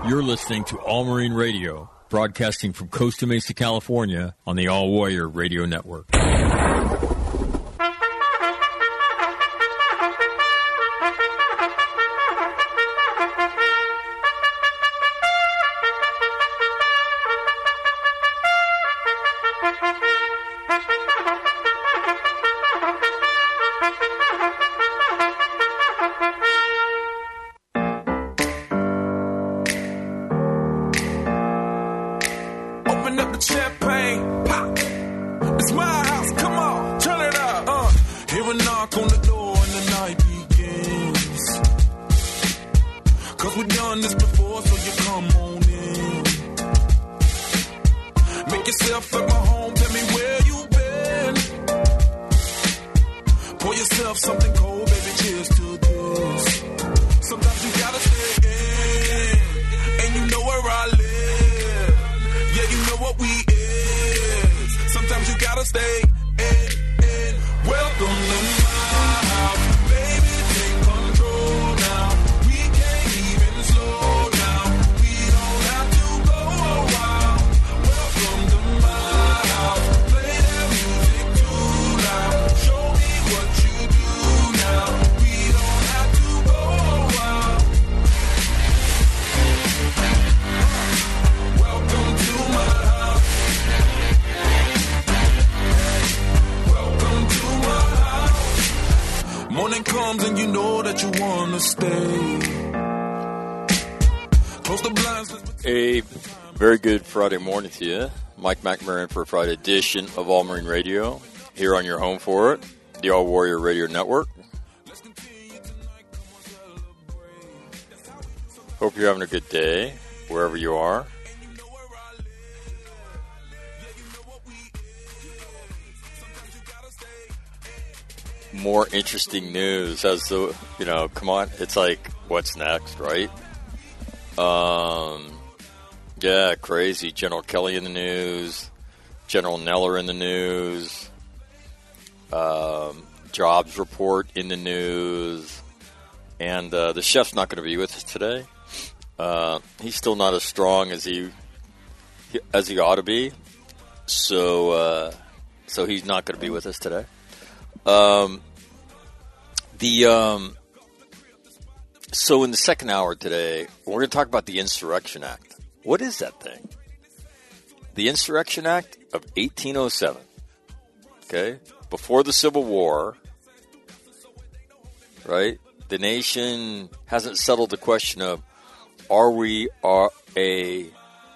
You're listening to All Marine Radio, broadcasting from Costa Mesa, California, on the All Warrior Radio Network. Very good Friday morning to you. Mike McMurray for a Friday edition of All Marine Radio, here on your home for it, the All Warrior Radio Network. Hope you're having a good day, wherever you are. More interesting news as the, come on, it's like, what's next, right? Yeah, crazy. General Kelly in the news, General Neller in the news, jobs report in the news, and the chef's not going to be with us today. He's still not as strong as he ought to be, so he's not going to be with us today. So in the second hour today, we're going to talk about the Insurrection Act. What is that thing? The Insurrection Act of 1807. Okay? Before the Civil War, right? The nation hasn't settled the question of, are we the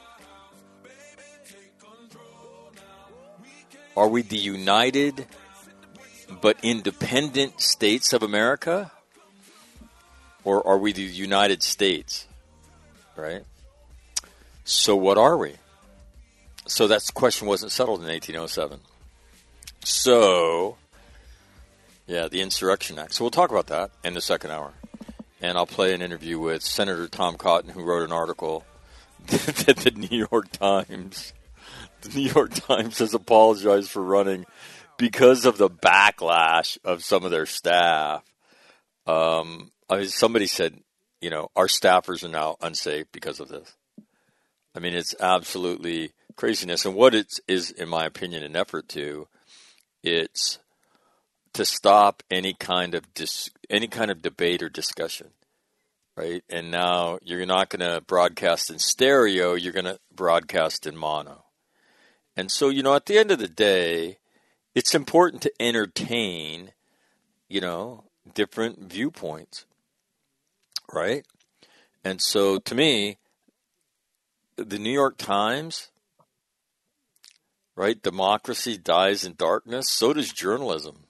United but independent states of America? Or are we the United States? Right? So what are we? So that question wasn't settled in 1807. So, yeah, the Insurrection Act. So we'll talk about that in the second hour. And I'll play an interview with Senator Tom Cotton, who wrote an article that the New York Times has apologized for running because of the backlash of some of their staff. Somebody said, our staffers are now unsafe because of this. I mean, it's absolutely craziness. And what it is, in my opinion, an effort it's to stop any kind of debate or discussion, right? And now you're not going to broadcast in stereo, you're going to broadcast in mono. And so, at the end of the day, it's important to entertain, different viewpoints, right? And so, to me, the New York Times, right? Democracy dies in darkness. So does journalism.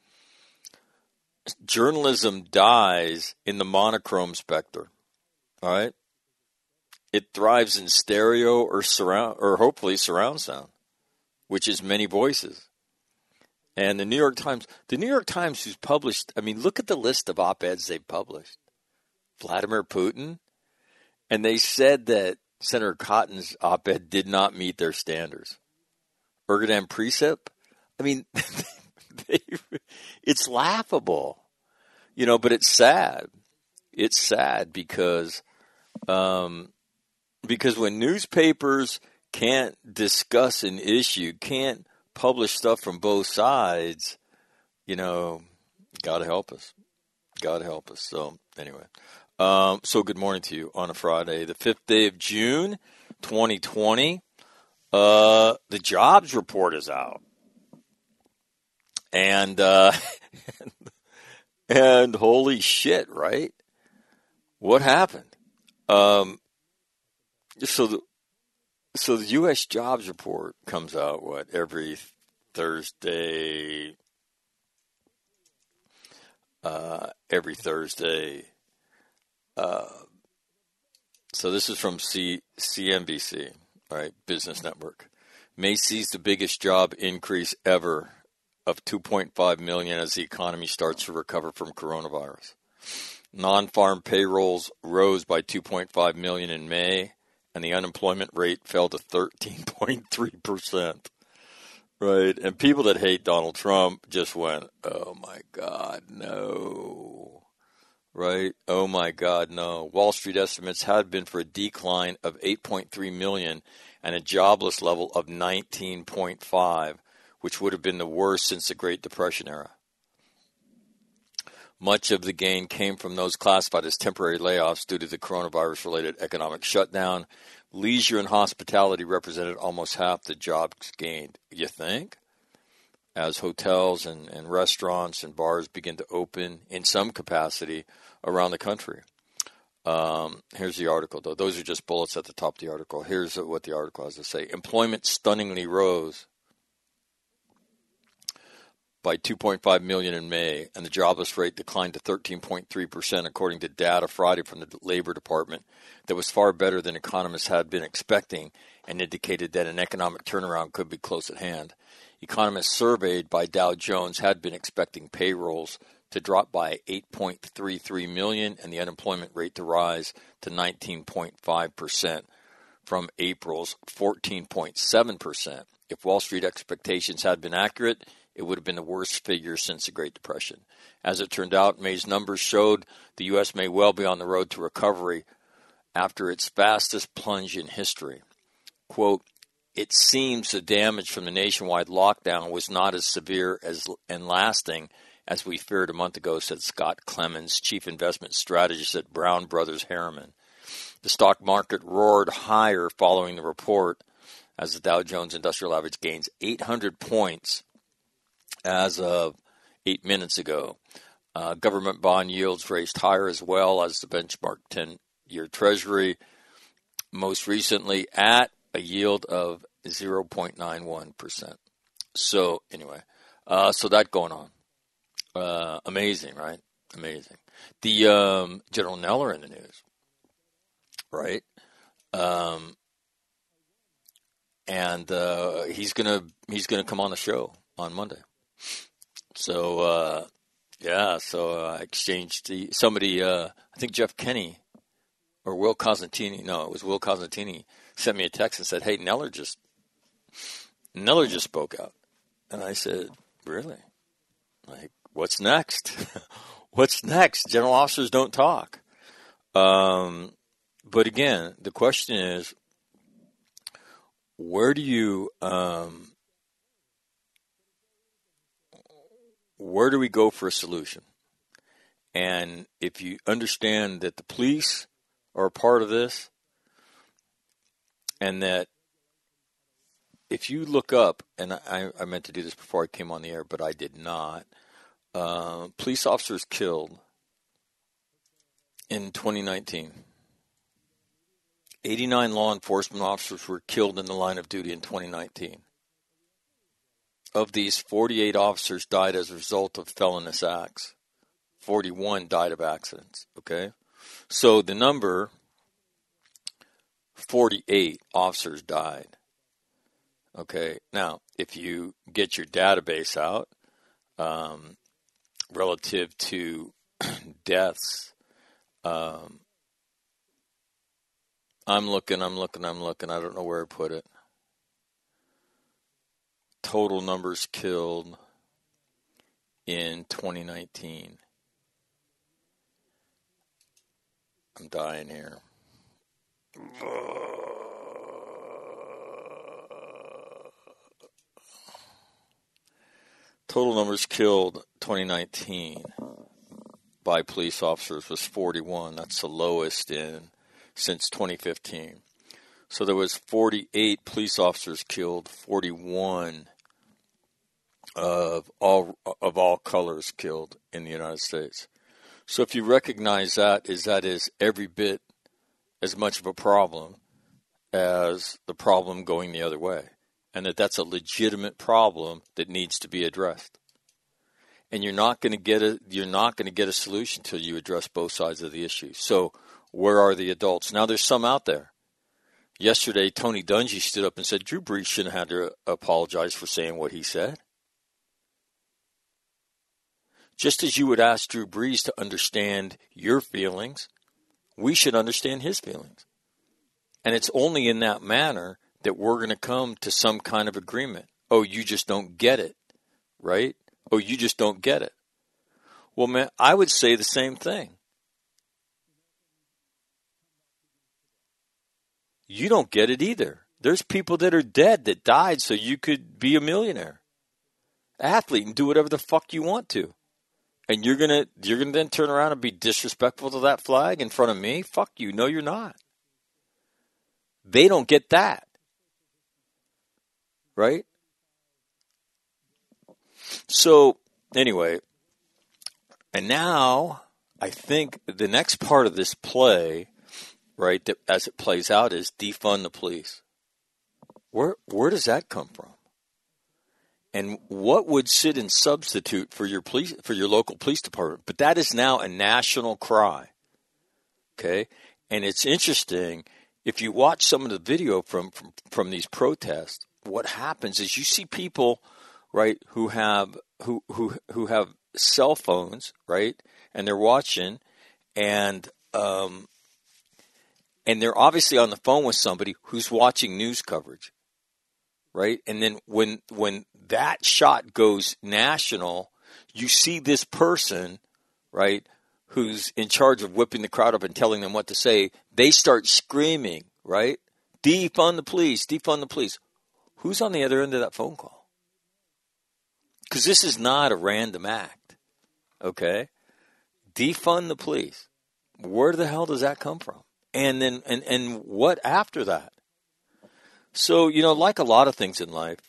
Journalism dies in the monochrome spectrum. All right? It thrives in stereo or hopefully surround sound, which is many voices. And the New York Times who's published, look at the list of op-eds they've published. Vladimir Putin, and they said that Senator Cotton's op-ed did not meet their standards. Erdogan Precip, it's laughable, but it's sad. It's sad because Because when newspapers can't discuss an issue, can't publish stuff from both sides, God help us. God help us. So anyway, so good morning to you on a Friday, the 5th day of June, 2020. The jobs report is out. And and holy shit, right? What happened? So the U.S. jobs report comes out every Thursday? Every Thursday. So this is from CNBC, right? Business Network. May sees the biggest job increase ever of 2.5 million as the economy starts to recover from coronavirus. Non-farm payrolls rose by 2.5 million in May, and the unemployment rate fell to 13.3%. Right, and people that hate Donald Trump just went, oh my God, no. Right, oh my God, no. Wall Street estimates had been for a decline of 8.3 million and a jobless level of 19.5, which would have been the worst since the Great Depression era. Much of the gain came from those classified as temporary layoffs due to the coronavirus-related economic shutdown. Leisure and hospitality represented almost half the jobs gained, you think? As hotels and restaurants and bars begin to open in some capacity around the country. Here's the article, though. Those are just bullets at the top of the article. Here's what the article has to say. Employment stunningly rose by 2.5 million in May, and the jobless rate declined to 13.3%, according to data Friday from the Labor Department that was far better than economists had been expecting and indicated that an economic turnaround could be close at hand. Economists surveyed by Dow Jones had been expecting payrolls to drop by 8.33 million and the unemployment rate to rise to 19.5% from April's 14.7%. If Wall Street expectations had been accurate, it would have been the worst figure since the Great Depression. As it turned out, May's numbers showed the U.S. may well be on the road to recovery after its fastest plunge in history. Quote, it seems the damage from the nationwide lockdown was not as severe and lasting as we feared a month ago, said Scott Clemens, chief investment strategist at Brown Brothers Harriman. The stock market roared higher following the report as the Dow Jones Industrial Average gains 800 points as of 8 minutes ago. Government bond yields raced higher as well as the benchmark 10-year Treasury, most recently at a yield of 0.91%. So anyway, so that going on. Amazing, right? Amazing. The General Neller in the news, right? And he's gonna come on the show on Monday. So I exchanged somebody. I think Jeff Kenney or Will Cosentini. No, it was Will Cosentini sent me a text and said, "Hey, Neller just spoke out," and I said, "Really? Like, what's next? What's next? General officers don't talk." But again, the question is, where do we go for a solution? And if you understand that the police are a part of this, and that if you look up, and I meant to do this before I came on the air, but I did not, police officers killed in 2019. 89 law enforcement officers were killed in the line of duty in 2019. Of these, 48 officers died as a result of felonious acts. 41 died of accidents, okay? So the number, 48 officers died. Okay, now, if you get your database out relative to deaths, I'm looking. I don't know where I put it. Total numbers killed in 2019. I'm dying here. Total numbers killed 2019 by police officers was 41. That's the lowest since 2015. So there was 48 police officers killed, 41 of all colors killed in the United States. So if you recognize that is every bit as much of a problem as the problem going the other way, and that's a legitimate problem that needs to be addressed. And you're not going to get a solution until you address both sides of the issue. So where are the adults? Now there's some out there. Yesterday, Tony Dungy stood up and said Drew Brees shouldn't have had to apologize for saying what he said. Just as you would ask Drew Brees to understand your feelings, we should understand his feelings. And it's only in that manner that we're going to come to some kind of agreement. Oh, you just don't get it, right? Oh, you just don't get it. Well, man, I would say the same thing. You don't get it either. There's people that are dead that died so you could be a millionaire, athlete, and do whatever the fuck you want to. And you're gonna then turn around and be disrespectful to that flag in front of me? Fuck you. No, you're not. They don't get that. Right? So, anyway, and now I think the next part of this play, right, that as it plays out is defund the police. Where does that come from? And what would sit in substitute for your local police department? But that is now a national cry. Okay? And it's interesting, if you watch some of the video from these protests, what happens is you see people, right, who have cell phones, right, and they're watching, and they're obviously on the phone with somebody who's watching news coverage, right? And then when that shot goes national, you see this person, right, who's in charge of whipping the crowd up and telling them what to say. They start screaming, right? Defund the police, defund the police. Who's on the other end of that phone call? Because this is not a random act, okay? Defund the police. Where the hell does that come from? And then, and what after that? So, like a lot of things in life,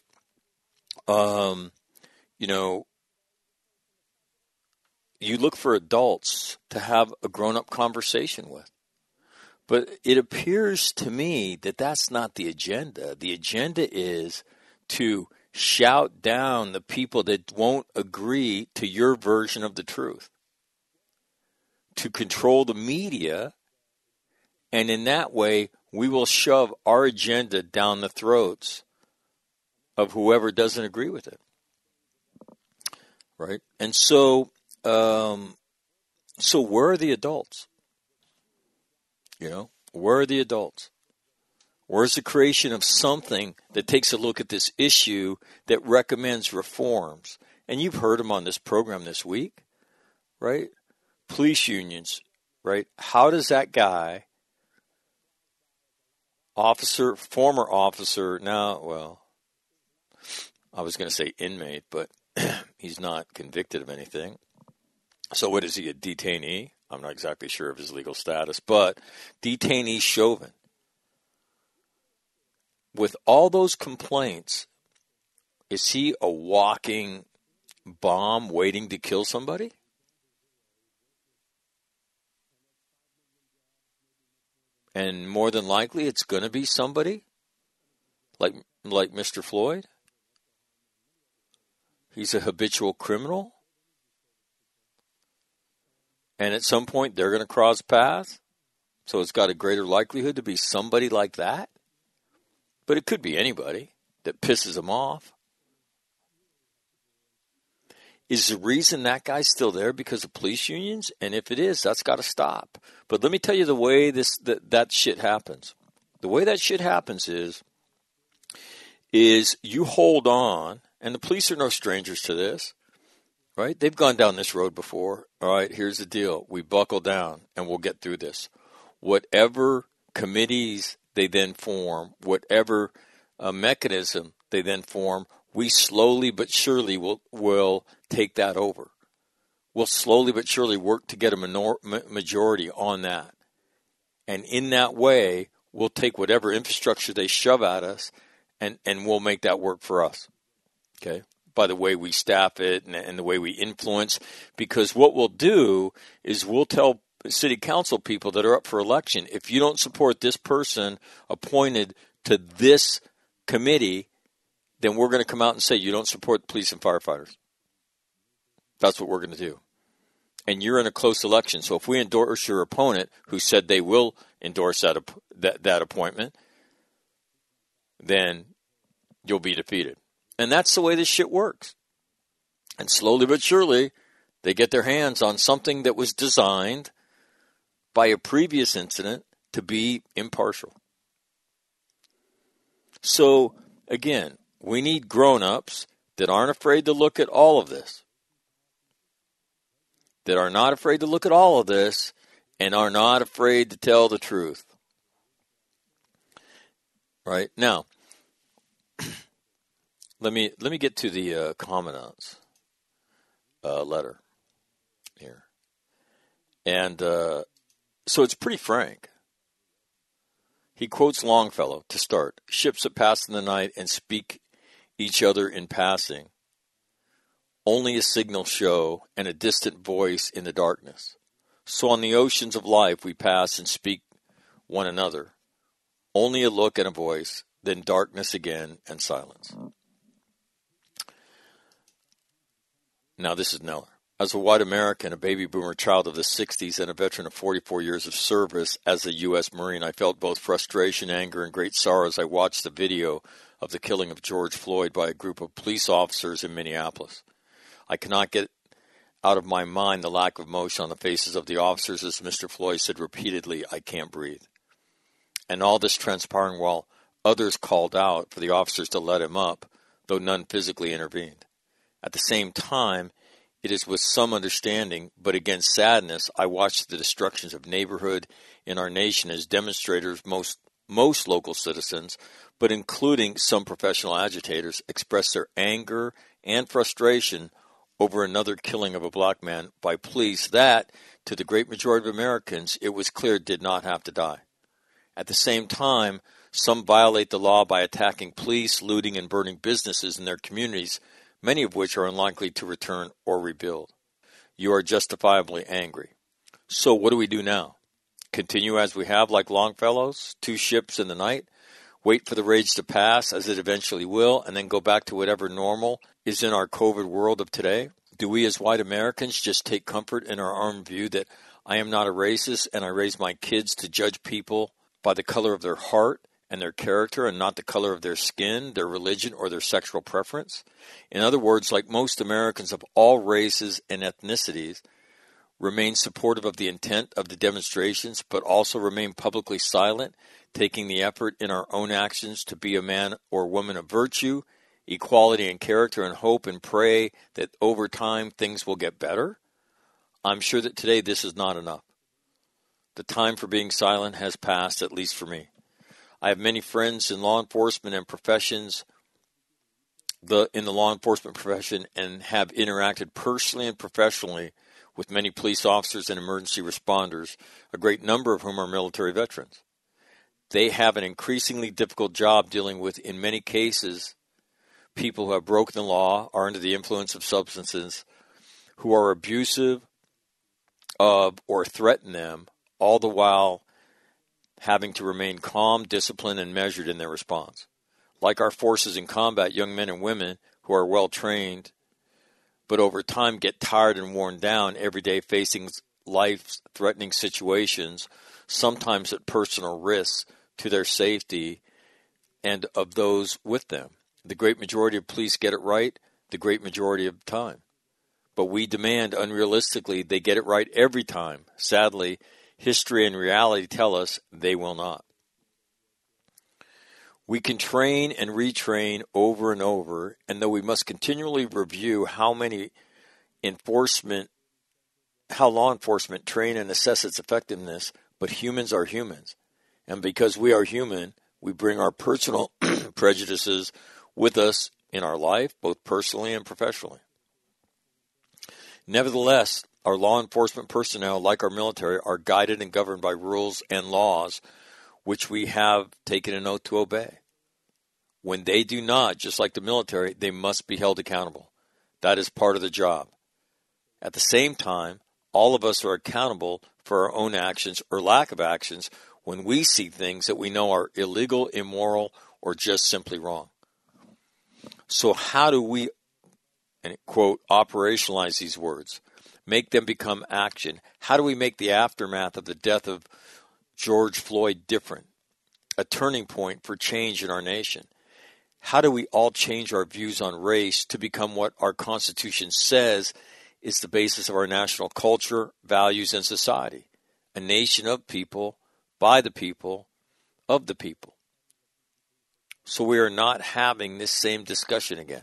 you look for adults to have a grown-up conversation with. But it appears to me that that's not the agenda. The agenda is to shout down the people that won't agree to your version of the truth, to control the media, and in that way, we will shove our agenda down the throats of whoever doesn't agree with it, right? And so where are the adults? Where are the adults? Where's the creation of something that takes a look at this issue that recommends reforms? And you've heard them on this program this week, right? Police unions, right? How does that guy, former officer, I was going to say inmate, but he's not convicted of anything. So what is he, a detainee? I'm not exactly sure of his legal status, but detainee Chauvin. With all those complaints, is he a walking bomb waiting to kill somebody? And more than likely, it's going to be somebody like Mr. Floyd. He's a habitual criminal. And at some point, they're going to cross paths. So it's got a greater likelihood to be somebody like that. But it could be anybody that pisses them off. Is the reason that guy's still there because of police unions? And if it is, that's got to stop. But let me tell you the way that shit happens. The way that shit happens is you hold on, and the police are no strangers to this, right? They've gone down this road before. All right, here's the deal. We buckle down, and we'll get through this. Whatever committees they then form, whatever mechanism they then form, we slowly but surely will take that over. We'll slowly but surely work to get a majority on that. And in that way, we'll take whatever infrastructure they shove at us and we'll make that work for us. Okay? By the way we staff it and the way we influence. Because what we'll do is we'll tell city council people that are up for election, if you don't support this person appointed to this committee, then we're going to come out and say you don't support police and firefighters. That's what we're going to do. And you're in a close election. So if we endorse your opponent who said they will endorse that appointment, then you'll be defeated. And that's the way this shit works. And slowly but surely, they get their hands on something that was designed by a previous incident to be impartial. So, again, we need grown-ups that aren't afraid to look at all of this. That are not afraid to look at all of this and are not afraid to tell the truth. Right? Now, let me get to the commandant's letter here. And so it's pretty frank. He quotes Longfellow to start. Ships that pass in the night and speak each other in passing. Only a signal show and a distant voice in the darkness. So on the oceans of life we pass and speak one another. Only a look and a voice, then darkness again and silence. Now this is Neller. As a white American, a baby boomer child of the 60s, and a veteran of 44 years of service as a U.S. Marine, I felt both frustration, anger, and great sorrow as I watched the video of the killing of George Floyd by a group of police officers in Minneapolis. I cannot get out of my mind the lack of emotion on the faces of the officers as Mr. Floyd said repeatedly, "I can't breathe." And all this transpiring while others called out for the officers to let him up, though none physically intervened. At the same time, it is with some understanding, but against sadness, I watched the destructions of neighborhood in our nation as demonstrators, most local citizens, but including some professional agitators, express their anger and frustration over another killing of a black man by police that, to the great majority of Americans, it was clear did not have to die. At the same time, some violate the law by attacking police, looting, and burning businesses in their communities, many of which are unlikely to return or rebuild. You are justifiably angry. So what do we do now? Continue as we have like Longfellow's, 2 ships in the night, wait for the rage to pass as it eventually will, and then go back to whatever normal is in our COVID world of today? Do we as white Americans just take comfort in our own view that I am not a racist and I raise my kids to judge people by the color of their heart and their character and not the color of their skin, their religion, or their sexual preference? In other words, like most Americans of all races and ethnicities, remain supportive of the intent of the demonstrations, but also remain publicly silent, taking the effort in our own actions to be a man or woman of virtue, equality and character, and hope and pray that over time things will get better? I'm sure that today this is not enough. The time for being silent has passed, at least for me. I have many friends in law enforcement and professions, in the law enforcement profession, and have interacted personally and professionally with many police officers and emergency responders, a great number of whom are military veterans. They have an increasingly difficult job dealing with, in many cases, people who have broken the law, are under the influence of substances, who are abusive of or threaten them, all the while having to remain calm, disciplined, and measured in their response. Like our forces in combat, young men and women who are well trained, but over time get tired and worn down every day facing life-threatening situations, sometimes at personal risk to their safety and of those with them. The great majority of police get it right the great majority of the time. But we demand unrealistically they get it right every time. Sadly, history and reality tell us they will not. We can train and retrain over and over, and though we must continually review how law enforcement train and assess its effectiveness, but humans are humans, And because we are human, we bring our personal prejudices with us in our life, both personally and professionally. Nevertheless, our law enforcement personnel, like our military, are guided and governed by rules and laws which we have taken an oath to obey. When they do not, just like the military, they must be held accountable. That is part of the job. At the same time, all of us are accountable for our own actions or lack of actions when we see things that we know are illegal, immoral, or just simply wrong. So how do we, and quote, operationalize these words, make them become action? How do we make the aftermath of the death of George Floyd different, a turning point for change in our nation? How do we all change our views on race to become what our Constitution says is the basis of our national culture, values, and society? A nation of people, by the people, of the people. So we are not having this same discussion again.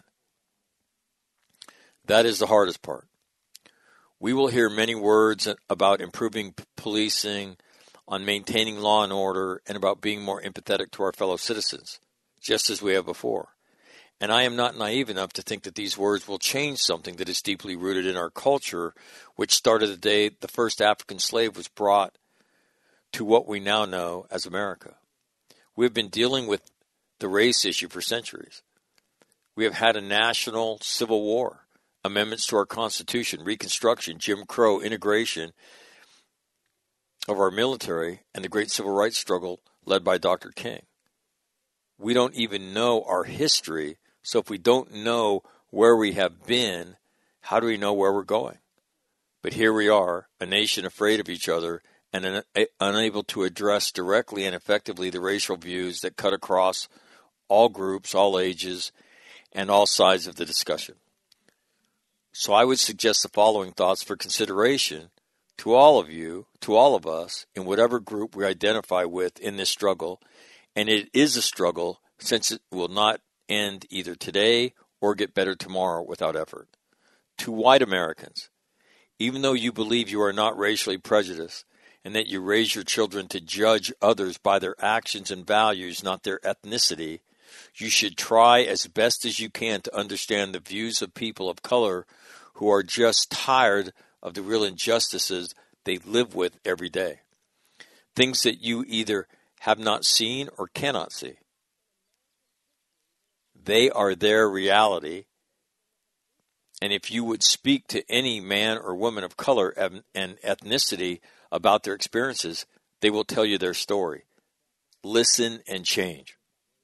That is the hardest part. We will hear many words about improving policing, on maintaining law and order, and about being more empathetic to our fellow citizens, just as we have before. And I am not naive enough to think that these words will change something that is deeply rooted in our culture, which started the day the first African slave was brought to what we now know as America. We have been dealing with the race issue for centuries. We have had a national civil war, amendments to our Constitution, Reconstruction, Jim Crow, integration of our military, and the great civil rights struggle led by Dr. King. We don't even know our history, so if we don't know where we have been, how do we know where we're going? But here we are, a nation afraid of each other and unable to address directly and effectively the racial views that cut across all groups, all ages, and all sides of the discussion. So I would suggest the following thoughts for consideration to all of you, to all of us, in whatever group we identify with in this struggle. And it is a struggle, since it will not end either today or get better tomorrow without effort. To white Americans, even though you believe you are not racially prejudiced and that you raise your children to judge others by their actions and values, not their ethnicity, you should try as best as you can to understand the views of people of color who are just tired of the real injustices they live with every day. Things that you either have not seen or cannot see. They are their reality. And if you would speak to any man or woman of color and ethnicity about their experiences, they will tell you their story. Listen and change.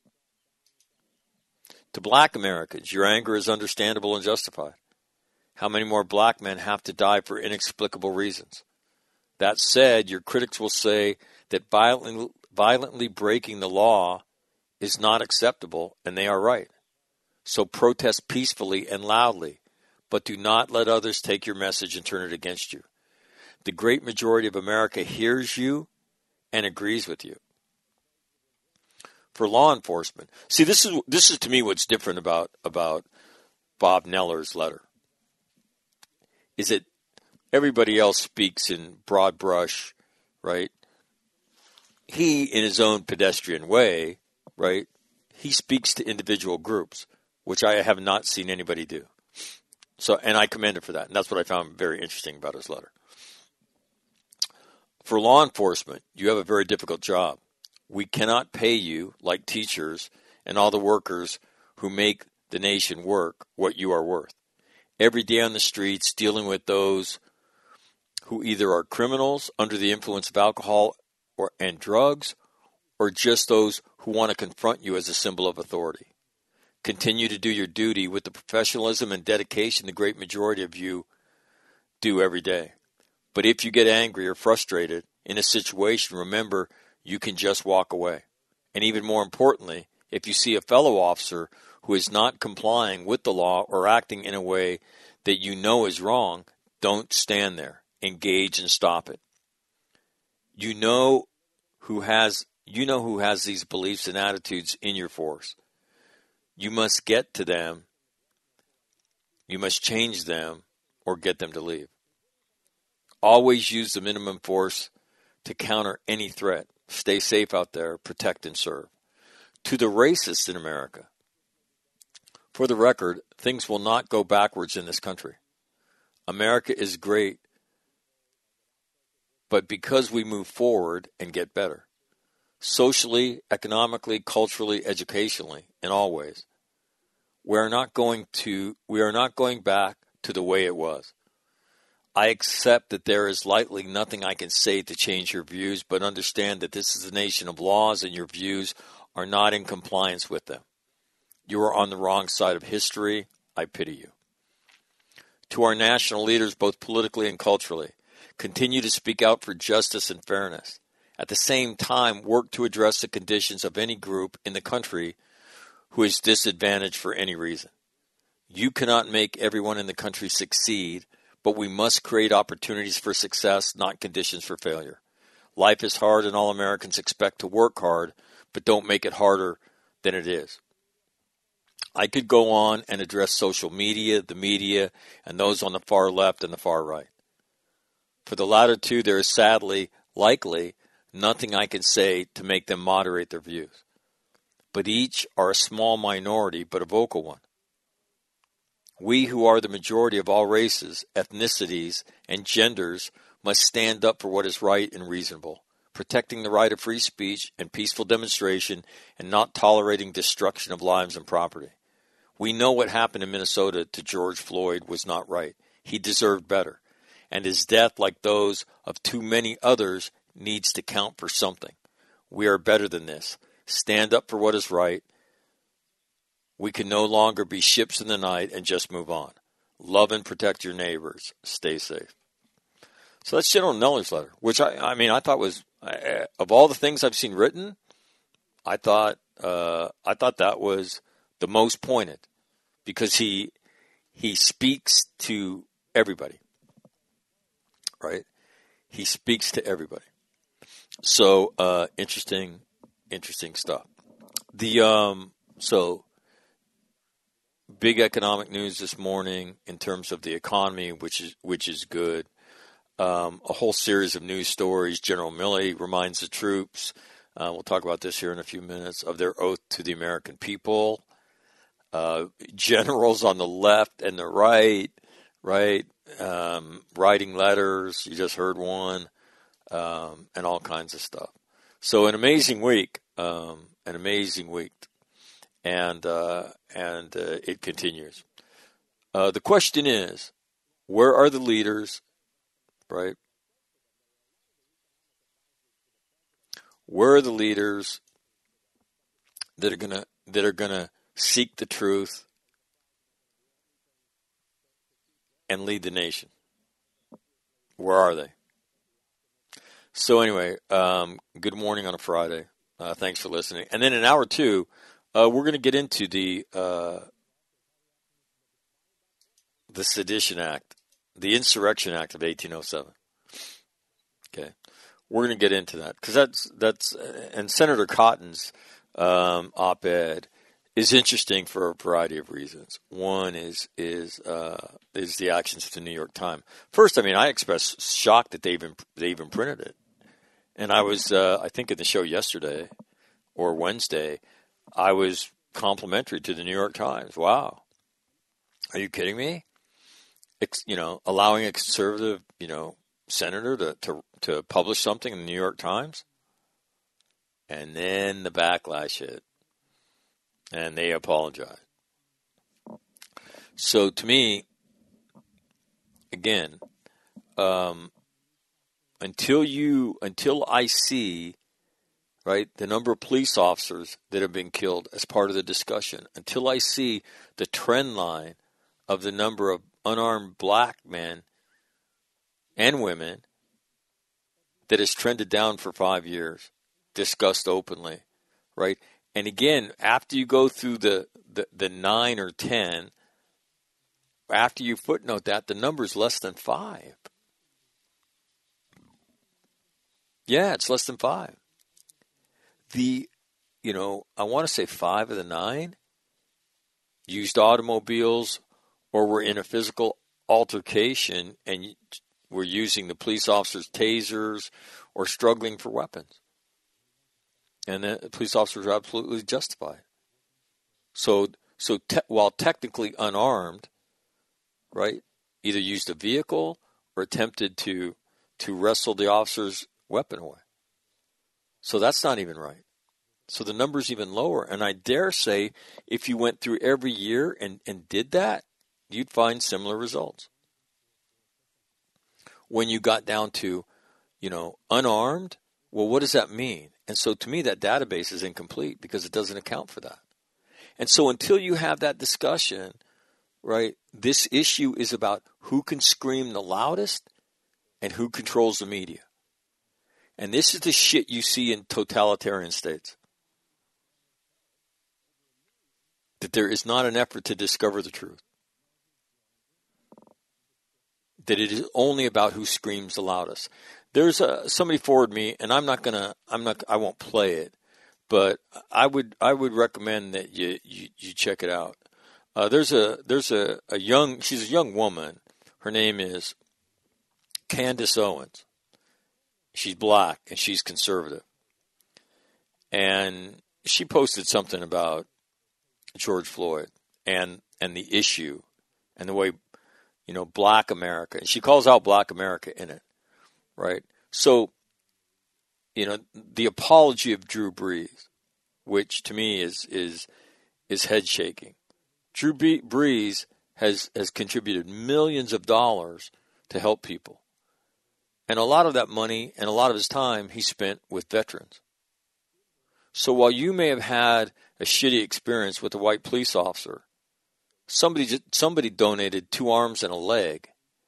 To black Americans, your anger is understandable and justified. How many more black men have to die for inexplicable reasons? That said, your critics will say that violently breaking the law is not acceptable, and they are right. So protest peacefully and loudly, but do not let others take your message and turn it against you. The great majority of America hears you and agrees with you. For law enforcement, see, this is to me what's different about Bob Neller's letter. Is that everybody else speaks in broad brush, right? He, in his own pedestrian way, right, he speaks to individual groups, which I have not seen anybody do. So, and I commend him for that, and that's what I found very interesting about his letter. For law enforcement, you have a very difficult job. We cannot pay you, like teachers and all the workers who make the nation work, what you are worth. Every day on the streets, dealing with those who either are criminals under the influence of alcohol and drugs, or just those who want to confront you as a symbol of authority. Continue to do your duty with the professionalism and dedication the great majority of you do every day. But if you get angry or frustrated in a situation, remember you can just walk away. And even more importantly, if you see a fellow officer who is not complying with the law or acting in a way that you know is wrong, don't stand there. Engage and stop it. You know who has these beliefs and attitudes in your force. You must get to them. You must change them or get them to leave. Always use the minimum force to counter any threat. Stay safe out there, protect and serve. To the racists in America, for the record, things will not go backwards in this country. America is great, but because we move forward and get better, socially, economically, culturally, educationally, in all ways, we are not going back to the way it was. I accept that there is likely nothing I can say to change your views, but understand that this is a nation of laws and your views are not in compliance with them. You are on the wrong side of history. I pity you. To our national leaders, both politically and culturally, continue to speak out for justice and fairness. At the same time, work to address the conditions of any group in the country who is disadvantaged for any reason. You cannot make everyone in the country succeed, but we must create opportunities for success, not conditions for failure. Life is hard and all Americans expect to work hard, but don't make it harder than it is. I could go on and address social media, the media, and those on the far left and the far right. For the latter two, there is sadly, likely, nothing I can say to make them moderate their views. But each are a small minority, but a vocal one. We who are the majority of all races, ethnicities, and genders must stand up for what is right and reasonable, protecting the right of free speech and peaceful demonstration and not tolerating destruction of lives and property. We know what happened in Minnesota to George Floyd was not right. He deserved better. And his death, like those of too many others, needs to count for something. We are better than this. Stand up for what is right. We can no longer be ships in the night and just move on. Love and protect your neighbors. Stay safe. So that's General Neller's letter, which I thought was, of all the things I've seen written, I thought that was the most pointed, because he speaks to everybody, right? He speaks to everybody. So interesting stuff. So big economic news this morning in terms of the economy, which is good. A whole series of news stories. General Milley reminds the troops, we'll talk about this here in a few minutes, of their oath to the American people. Generals on the left and the right, writing letters. You just heard one, and all kinds of stuff. So an amazing week, and it continues. The question is, where are the leaders? Right? Where are the leaders that are gonna seek the truth and lead the nation? Where are they? So anyway, good morning on a Friday. Thanks for listening. And then in hour two, we're going to get into the Sedition Act, the Insurrection Act of 1807. Okay, we're going to get into that because that's and Senator Cotton's op-ed is interesting for a variety of reasons. One is the actions of the New York Times. First, I expressed shock that they even printed it, and I was I think in the show yesterday or Wednesday, I was complimentary to the New York Times. Wow, are you kidding me? Allowing a conservative senator to publish something in the New York Times, and then the backlash hit. And they apologize. So to me, again, until I see, right, the number of police officers that have been killed as part of the discussion, until I see the trend line of the number of unarmed black men and women that has trended down for 5 years, discussed openly, right? And again, after you go through the 9 or 10, after you footnote that, the number is less than 5. Yeah, it's less than 5. I want to say 5 of the 9 used automobiles or were in a physical altercation and were using the police officers' tasers or struggling for weapons. And the police officers are absolutely justified. So while technically unarmed, right, either used a vehicle or attempted to wrestle the officer's weapon away. So that's not even right. So the number's even lower. And I dare say if you went through every year and did that, you'd find similar results. When you got down to, unarmed, well, what does that mean? And so to me, that database is incomplete because it doesn't account for that. And so until you have that discussion, right, this issue is about who can scream the loudest and who controls the media. And this is the shit you see in totalitarian states. That there is not an effort to discover the truth. That it is only about who screams the loudest. There's somebody forwarded me, and I won't play it, but I would recommend that you check it out. She's a young woman. Her name is Candace Owens. She's black and she's conservative. And she posted something about George Floyd and the issue and the way, black America, and she calls out black America in it, right? So, the apology of Drew Brees, which to me is head shaking. Drew Brees has contributed millions of dollars to help people. And a lot of that money and a lot of his time he spent with veterans. So while you may have had a shitty experience with a white police officer, somebody donated 2 arms and a leg.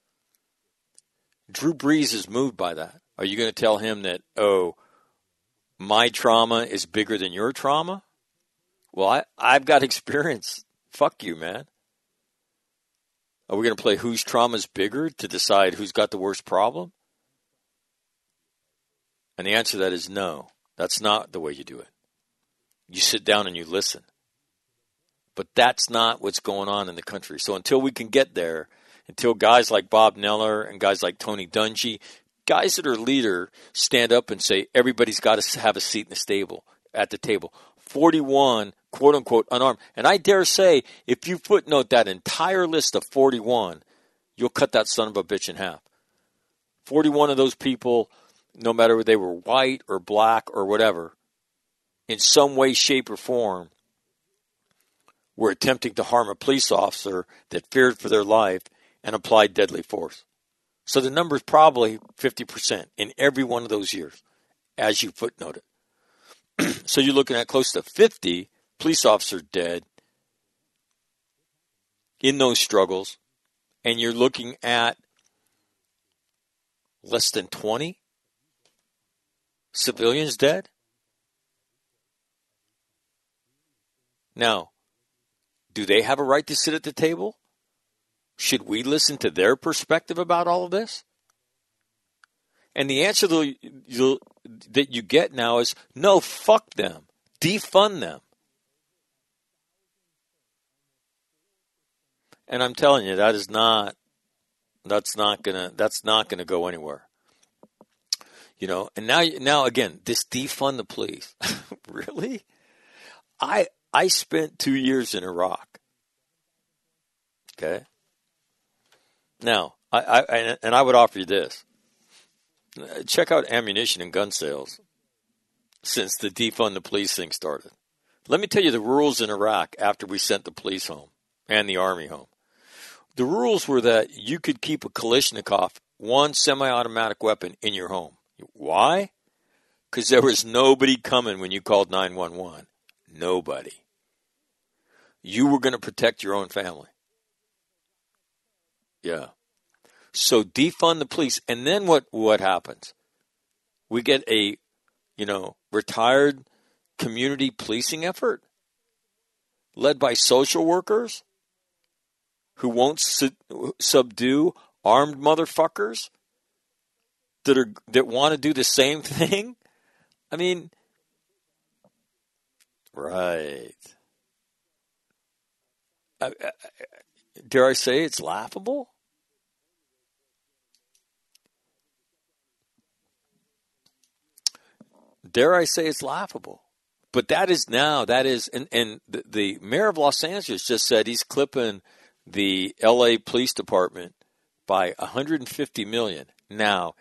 Drew Brees is moved by that. Are you going to tell him that, my trauma is bigger than your trauma? Well, I've got experience. Fuck you, man. Are we going to play whose trauma is bigger to decide who's got the worst problem? And the answer to that is no. That's not the way you do it. You sit down and you listen. But that's not what's going on in the country. So until we can get there, until guys like Bob Neller and guys like Tony Dungy, guys that are leader, stand up and say everybody's got to have a seat at the table. 41, quote unquote, unarmed. And I dare say, if you footnote that entire list of 41, you'll cut that son of a bitch in half. 41 of those people, no matter whether they were white or black or whatever, in some way, shape, or form, were attempting to harm a police officer that feared for their life and applied deadly force. So the number is probably 50% in every one of those years, as you footnote it. So you're looking at close to 50 police officers dead in those struggles, and you're looking at less than 20 civilians dead. Now, do they have a right to sit at the table? Should we listen to their perspective about all of this? And the answer that you get now is, no, fuck them. Defund them. And I'm telling you, that's not gonna go anywhere. And now again, this defund the police. Really? I spent 2 years in Iraq. Okay. Now, I would offer you this. Check out ammunition and gun sales since the defund the police thing started. Let me tell you the rules in Iraq after we sent the police home and the army home. The rules were that you could keep a Kalashnikov, one semi-automatic weapon, in your home. Why? Because there was nobody coming when you called 911. Nobody. You were going to protect your own family. Yeah. So defund the police. And then what happens? We get a, retired community policing effort led by social workers who won't subdue armed motherfuckers that want to do the same thing. I mean, right. Dare I say it's laughable? Dare I say it's laughable? But that is, and the mayor of Los Angeles just said he's clipping the L.A. Police Department by $150 million. Now,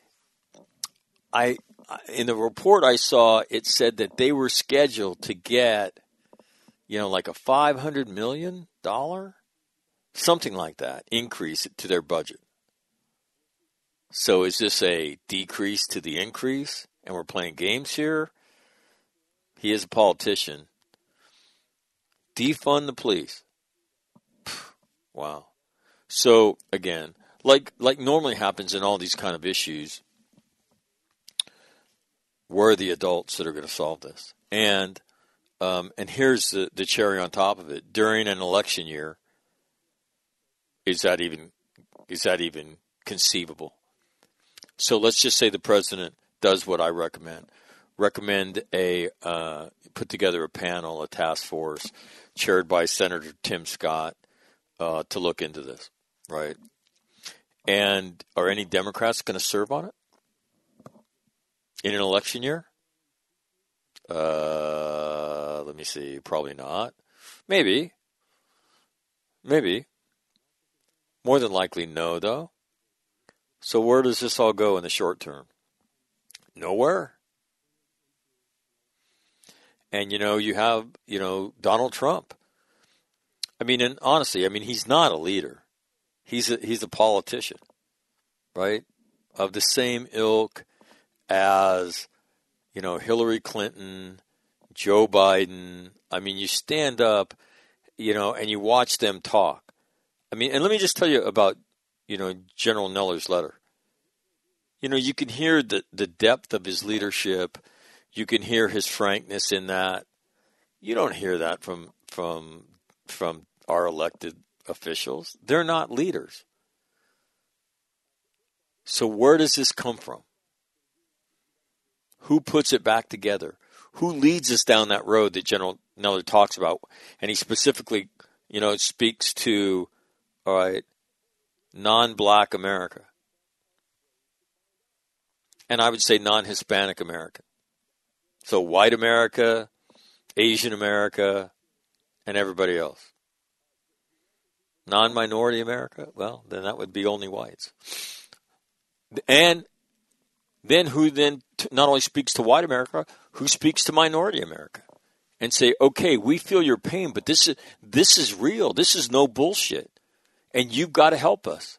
in the report I saw, it said that they were scheduled to get, like a $500 million, something like that, increase to their budget. So is this a decrease to the increase, and we're playing games here? He is a politician. Defund the police. Wow. So again, like normally happens in all these kind of issues, we're the adults that are going to solve this. And here's the cherry on top of it. During an election year, is that even conceivable? So let's just say the president does what I recommend. Recommend put together a panel, a task force, chaired by Senator Tim Scott, to look into this, right? And are any Democrats going to serve on it in an election year? Let me see. Probably not. Maybe. More than likely, no, though. So where does this all go in the short term? Nowhere. And, you have, Donald Trump. I mean, and honestly, he's not a leader. He's a politician, right? Of the same ilk as, Hillary Clinton, Joe Biden. You stand up, and you watch them talk. And let me just tell you about, General Neller's letter. You can hear the depth of his leadership. You can hear his frankness in that. You don't hear that from our elected officials. They're not leaders. So where does this come from? Who puts it back together? Who leads us down that road that General Neller talks about? And he specifically, speaks to, all right, non-black America. And I would say non-Hispanic America. So white America, Asian America, and everybody else. Non-minority America? Well, then that would be only whites. And then who not only speaks to white America, who speaks to minority America? And say, okay, we feel your pain, but this is real. This is no bullshit. And you've got to help us.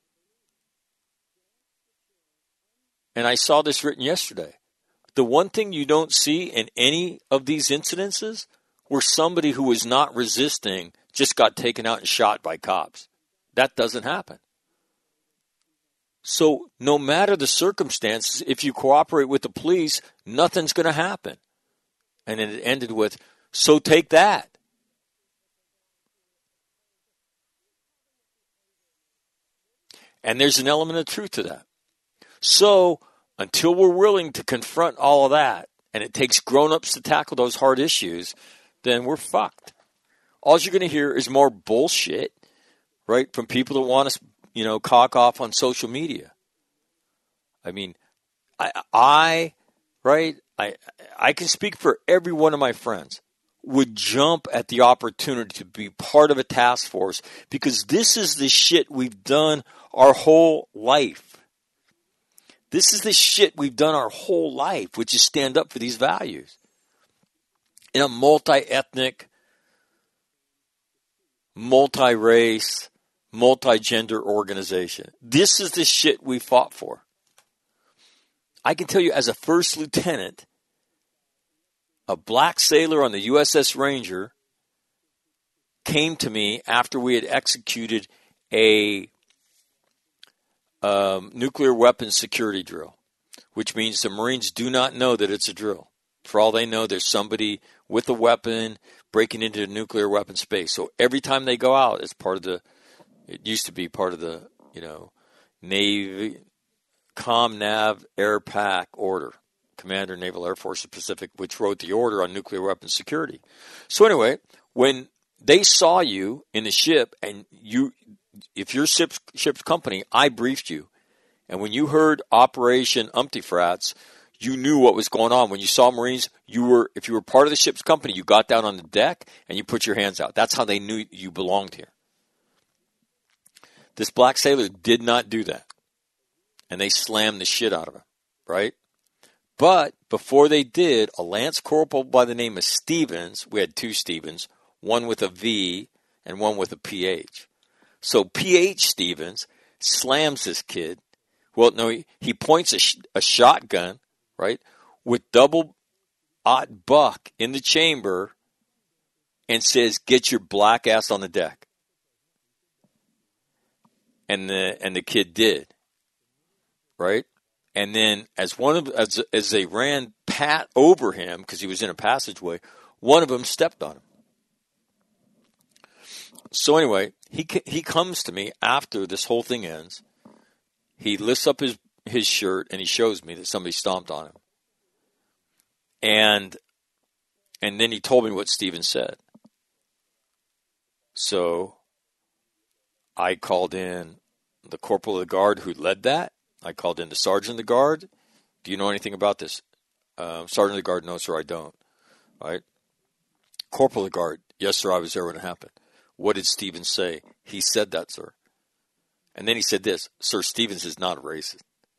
And I saw this written yesterday. The one thing you don't see in any of these incidences where somebody who was not resisting just got taken out and shot by cops. That doesn't happen. So no matter the circumstances, if you cooperate with the police, nothing's going to happen. And then it ended with, so take that. And there's an element of truth to that. So until we're willing to confront all of that, and it takes grown-ups to tackle those hard issues, then we're fucked. All you're going to hear is more bullshit, right, from people that want to, cock off on social media. I can speak for every one of my friends, would jump at the opportunity to be part of a task force because this is the shit we've done our whole life. This is the shit we've done our whole life, which is stand up for these values. In a multi-ethnic, multi-race, multi-gender organization. This is the shit we fought for. I can tell you as a first lieutenant, a black sailor on the USS Ranger came to me after we had executed a nuclear weapons security drill, which means the Marines do not know that it's a drill. For all they know, there's somebody with a weapon breaking into nuclear weapon space. So every time they go out, it's part of it used to be part of the, Navy, ComNav Air Pac order. Commander, Naval Air Force Pacific, which wrote the order on nuclear weapons security. So anyway, when they saw you in the ship, and if your ship's company, I briefed you. And when you heard Operation Umpty Frats, You knew what was going on. When you saw Marines, if you were part of the ship's company, you got down on the deck and you put your hands out. That's how they knew you belonged here. This black sailor did not do that. And they slammed the shit out of him, right? But before they did, a lance corporal by the name of Stevens, we had two Stevens, one with a V and one with a PH. So PH Stevens slams this kid. Well, no, he points a shotgun, right, with double-aught buck in the chamber and says, "Get your black ass on the deck." And the kid did, right? And then as they ran pat over him because he was in a passageway, one of them stepped on him. So anyway, he comes to me after this whole thing ends. He lifts up his shirt and he shows me that somebody stomped on him. And then he told me what Stephen said. So I called in the corporal of the guard who led that. I called in the sergeant of the guard. Do you know anything about this? Sergeant of the guard, no, sir, I don't. All right. Corporal of the guard, yes, sir, I was there when it happened. What did Stevens say? He said that, sir. And then he said this, "Sir, Stevens is not a racist."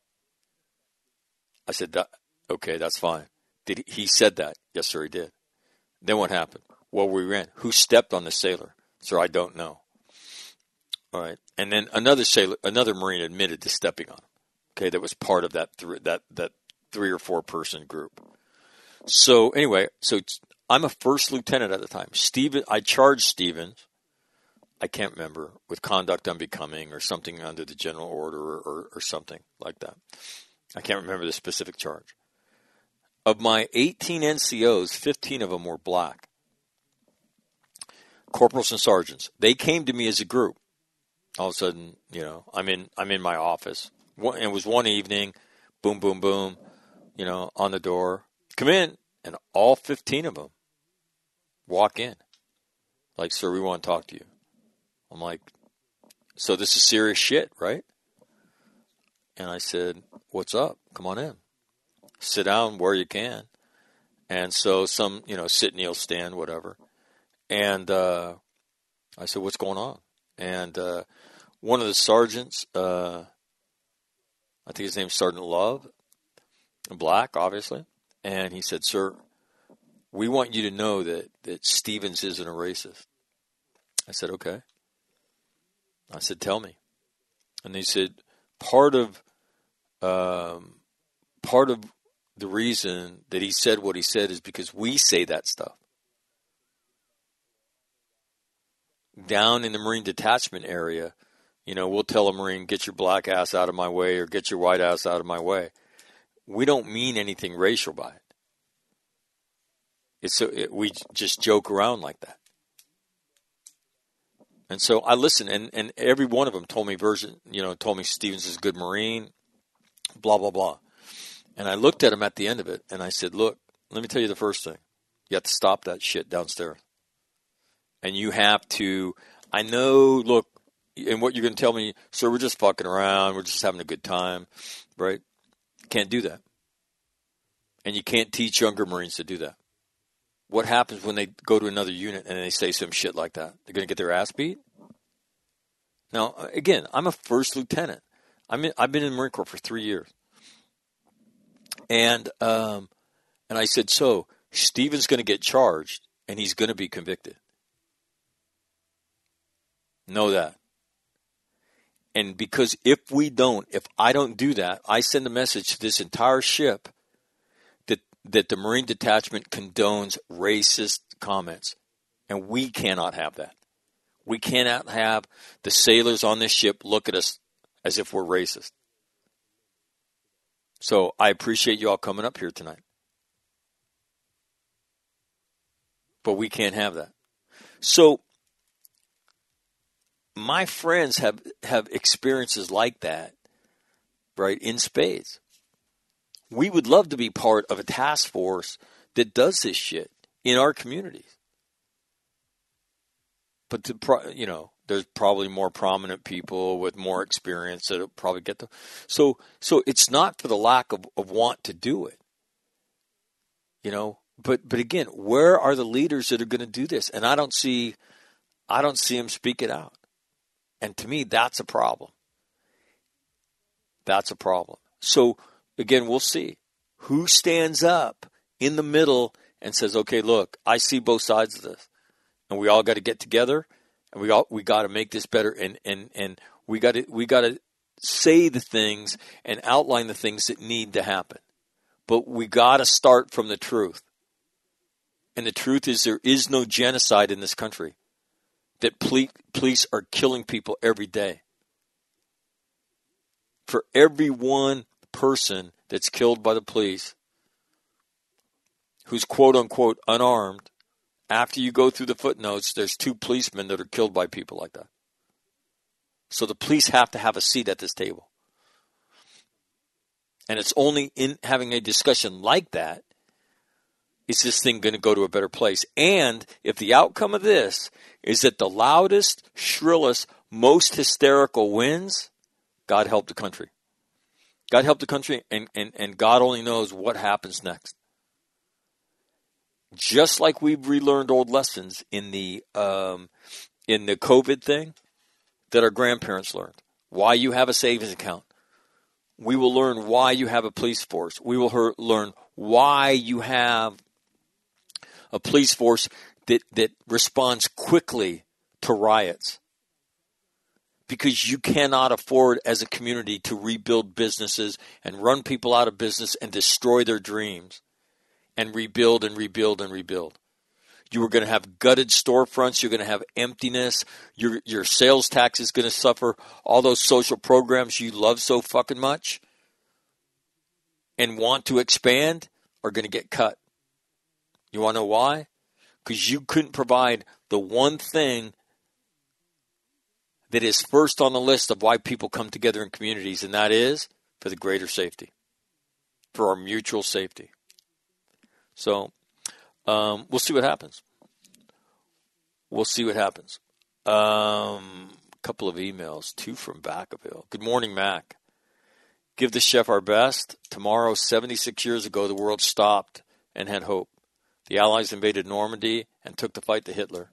I said, "Okay, that's fine." He said that? Yes, sir, he did. Then what happened? Well, we ran. Who stepped on the sailor? Sir, I don't know. All right. And then another Marine admitted to stepping on him. Okay, that was part of that 3 or 4 person group. So anyway, I'm a first lieutenant at the time. I charged Stevens, I can't remember, with conduct unbecoming or something under the general order or something like that. I can't remember the specific charge. Of my 18 NCOs, 15 of them were black. Corporals and sergeants. They came to me as a group. All of a sudden, I'm in my office. It was one evening, boom, boom, boom, on the door. Come in. And all 15 of them walk in. Like, "Sir, we want to talk to you." I'm like, "So this is serious shit, right?" And I said, "What's up? Come on in. Sit down where you can." And so some, sit, kneel, stand, whatever. And I said, "What's going on?" And one of the sergeants, I think his name's Sergeant Love, black, obviously. And he said, "Sir, we want you to know that Stevens isn't a racist." I said, "Okay." I said, "Tell me." And he said, part of the reason that he said what he said is because we say that stuff. Down in the Marine detachment area, we'll tell a Marine, "Get your black ass out of my way," or "Get your white ass out of my way." We don't mean anything racial by it. We just joke around like that. And so I listened, and every one of them told me told me Stevens is a good Marine, blah, blah, blah. And I looked at him at the end of it, and I said, "Look, let me tell you the first thing. You have to stop that shit downstairs. And you have to, I know, look, and what you're going to tell me, sir, we're just fucking around, we're just having a good time, right? Can't do that. And you can't teach younger Marines to do that. What happens when they go to another unit and they say some shit like that? They're going to get their ass beat? Now, again, I'm a first lieutenant. I've been in the Marine Corps for 3 years. And I said, so Stephen's going to get charged and he's going to be convicted. Know that. And because if I don't do that, I send a message to this entire ship that the Marine detachment condones racist comments. And we cannot have that. We cannot have the sailors on this ship look at us as if we're racist. So I appreciate you all coming up here tonight. But we can't have that. So my friends have experiences like that, right, in spades. We would love to be part of a task force that does this shit in our communities. But there's probably more prominent people with more experience that'll probably get them. So it's not for the lack of want to do it. But again, where are the leaders that are going to do this? And I don't see them speak it out. And to me, that's a problem. That's a problem. So again, we'll see who stands up in the middle and says, okay, look, I see both sides of this, and we all got to get together, and we got to make this better, and we got to say the things and outline the things that need to happen. But we got to start from the truth. And the truth is there is no genocide in this country. That police are killing people every day. For every one person that's killed by the police who's quote-unquote unarmed, after you go through the footnotes, there's 2 policemen that are killed by people like that. So the police have to have a seat at this table. And it's only in having a discussion like that is this thing going to go to a better place. And if the outcome of this is that the loudest, shrillest, most hysterical wins, God help the country. God help the country, and God only knows what happens next. Just like we've relearned old lessons in the COVID thing that our grandparents learned. Why you have a savings account. We will learn why you have a police force. We will learn why you have a police force that responds quickly to riots. Because you cannot afford as a community to rebuild businesses and run people out of business and destroy their dreams and rebuild and rebuild and rebuild. You are going to have gutted storefronts. You're going to have emptiness. Your sales tax is going to suffer. All those social programs you love so fucking much and want to expand are going to get cut. You want to know why? Because you couldn't provide the one thing that is first on the list of why people come together in communities, and that is for the greater safety, for our mutual safety. So we'll see what happens. We'll see what happens. Couple of emails, 2 from Vacaville. Good morning, Mac. Give the chef our best. Tomorrow, 76 years ago, the world stopped and had hope. The Allies invaded Normandy and took the fight to Hitler.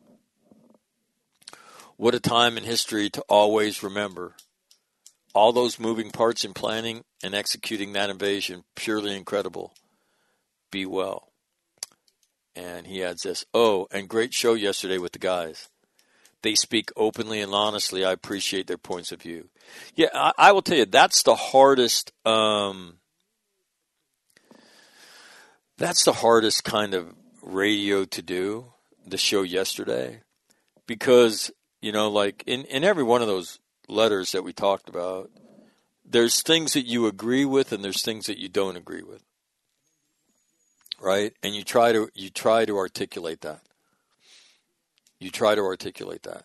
What a time in history to always remember. All those moving parts in planning and executing that invasion, purely incredible. Be well. And he adds this, and great show yesterday with the guys. They speak openly and honestly. I appreciate their points of view. Yeah, I will tell you, that's the hardest kind of radio to do, the show yesterday. Because, like in every one of those letters that we talked about, there's things that you agree with and there's things that you don't agree with. Right? And you try to articulate that. You try to articulate that.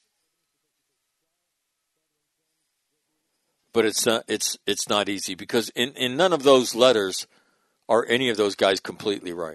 But it's not easy because in none of those letters are any of those guys completely right.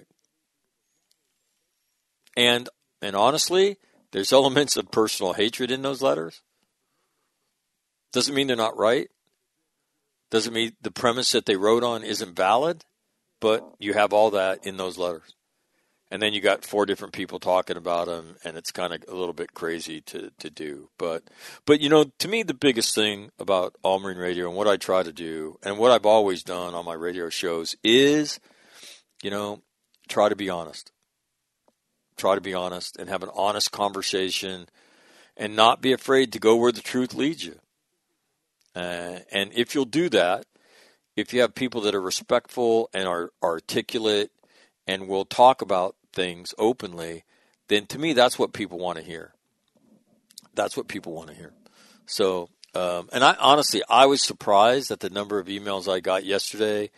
And honestly, there's elements of personal hatred in those letters. Doesn't mean they're not right. Doesn't mean the premise that they wrote on isn't valid, but you have all that in those letters. And then you got 4 different people talking about them, and it's kind of a little bit crazy to do. But to me, the biggest thing about All Marine Radio and what I try to do, and what I've always done on my radio shows is, try to be honest. Try to be honest and have an honest conversation and not be afraid to go where the truth leads you. And if you'll do that, if you have people that are respectful and are articulate and will talk about things openly, then to me, that's what people want to hear. That's what people want to hear. So, and I was surprised at the number of emails I got yesterday.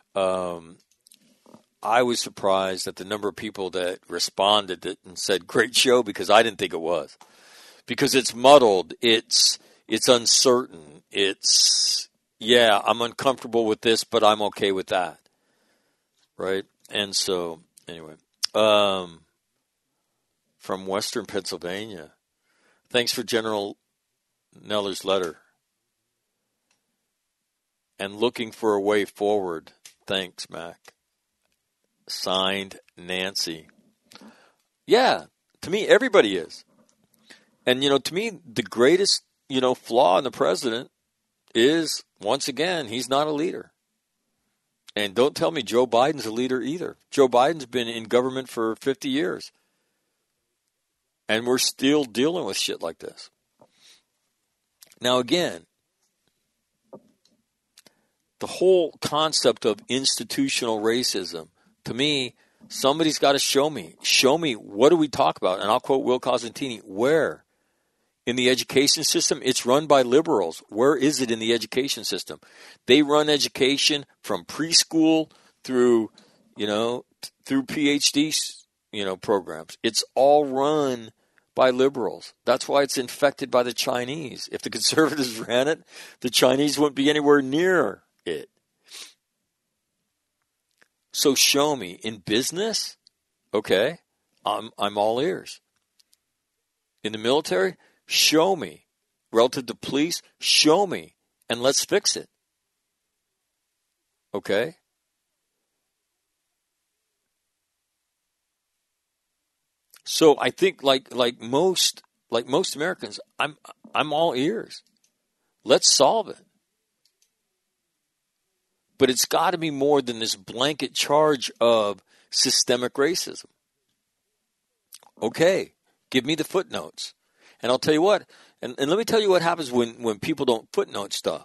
I was surprised at the number of people that responded and said, great show, because I didn't think it was. Because it's muddled. It's uncertain. I'm uncomfortable with this, but I'm okay with that. Right? And so, anyway, from Western Pennsylvania, thanks for General Neller's letter. And looking for a way forward. Thanks, Mac. Signed, Nancy. Yeah, to me, everybody is. And, to me, the greatest, flaw in the president is, once again, he's not a leader. And don't tell me Joe Biden's a leader either. Joe Biden's been in government for 50 years. And we're still dealing with shit like this. Now, again, the whole concept of institutional racism, to me, somebody's got to show me. Show me, what do we talk about? And I'll quote Will Cosentini. Where? In the education system? It's run by liberals. Where is it in the education system? They run education from preschool through, through PhD, programs. It's all run by liberals. That's why it's infected by the Chinese. If the conservatives ran it, the Chinese wouldn't be anywhere near it. So show me. In business, okay, I'm all ears. In the military, show me. Relative to police, show me. And let's fix it. Okay? So I think like most Americans, I'm all ears. Let's solve it. But it's got to be more than this blanket charge of systemic racism. Okay, give me the footnotes. And I'll tell you what, and let me tell you what happens when people don't footnote stuff.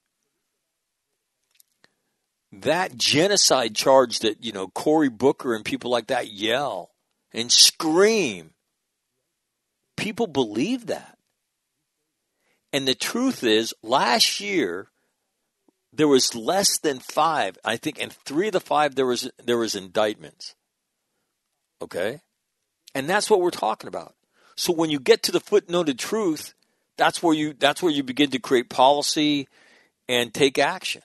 That genocide charge that, Cory Booker and people like that yell and scream, people believe that. And the truth is, last year, there was less than 5, I think, and 3 of the 5 there was indictments. Okay? And that's what we're talking about. So when you get to the footnoted truth, that's where you begin to create policy and take action.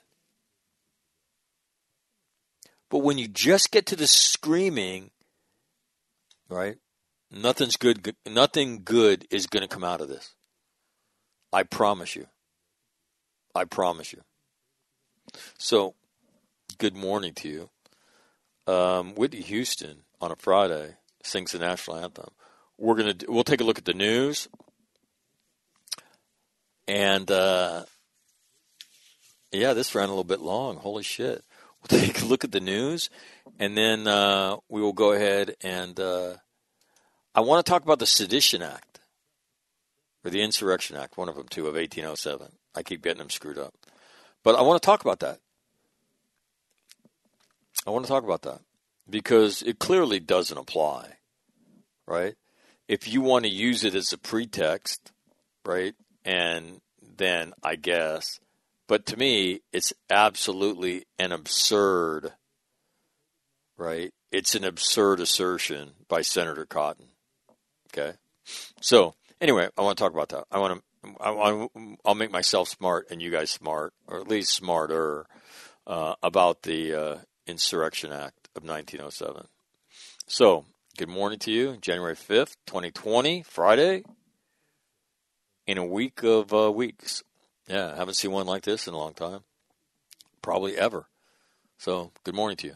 But when you just get to the screaming, right? Nothing good is going to come out of this. I promise you. I promise you. So, good morning to you. Whitney Houston on a Friday sings the national anthem. We'll take a look at the news, and this ran a little bit long. Holy shit! We'll take a look at the news, and then we will go ahead and I want to talk about the Sedition Act or the Insurrection Act, one of them too, of 1807. I keep getting them screwed up. But I want to talk about that. I want to talk about that because it clearly doesn't apply, right? If you want to use it as a pretext, right, and then I guess, but to me, it's absolutely an absurd, right? It's an absurd assertion by Senator Cotton, okay? So, anyway, I want to talk about that. I'll make myself smart and you guys smart, or at least smarter, about the Insurrection Act of 1907. So, good morning to you. January 5th, 2020, Friday, in a week of weeks. Yeah, I haven't seen one like this in a long time. Probably ever. So, good morning to you.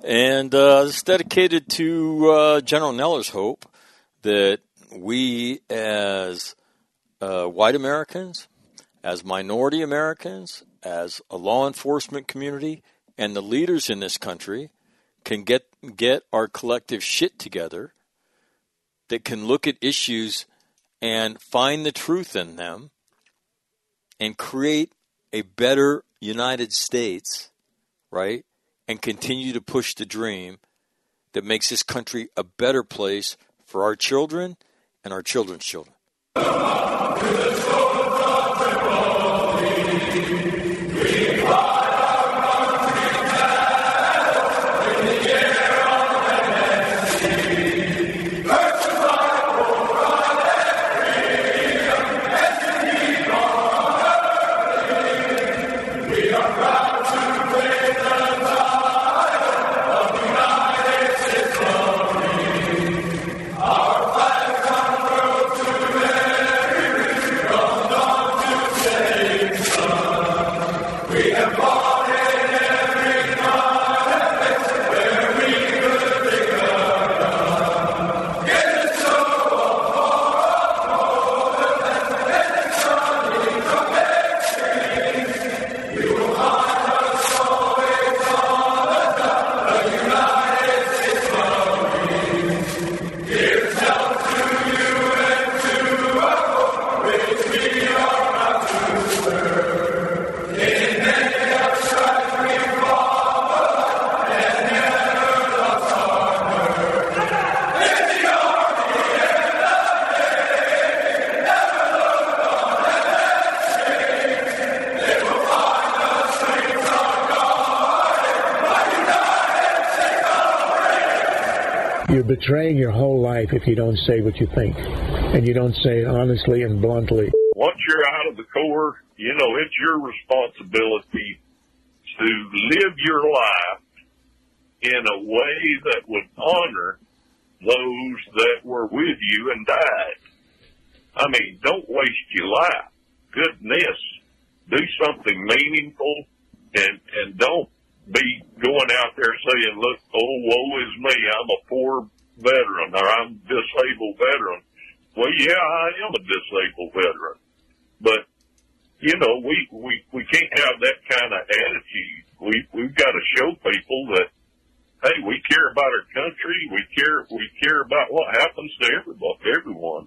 And it's dedicated to General Neller's hope that we as white Americans, as minority Americans, as a law enforcement community, and the leaders in this country can get our collective shit together, that can look at issues and find the truth in them and create a better United States, right? And continue to push the dream that makes this country a better place for our children and our children's children. You're betraying your whole life if you don't say what you think, and you don't say it honestly and bluntly. Once you're out of the Corps, you know, it's your responsibility to live your life in a way that would honor those that were with you and died. I mean, don't waste your life. Goodness, do something meaningful, and don't be going out there saying, look, oh, woe is me, I'm a poor veteran, or I'm a disabled veteran. Well, yeah, I am a disabled veteran. But, you know, we can't have that kind of attitude. We've got to show people that, hey, we care about our country, we care about what happens to everyone.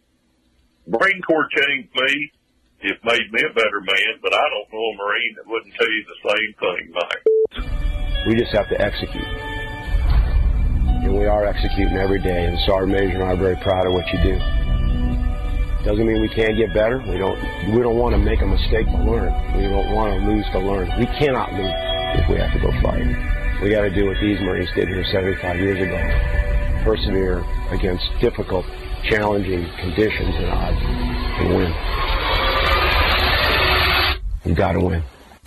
Marine Corps changed me. It made me a better man, but I don't know a Marine that wouldn't tell you the same thing, Mike. We just have to execute. And we are executing every day, and Sergeant Major and I are very proud of what you do. Doesn't mean we can't get better. We don't want to make a mistake to learn. We don't want to lose to learn. We cannot lose if we have to go fight. We got to do what these Marines did here 75 years ago. Persevere against difficult, challenging conditions and odds and win. You got to win.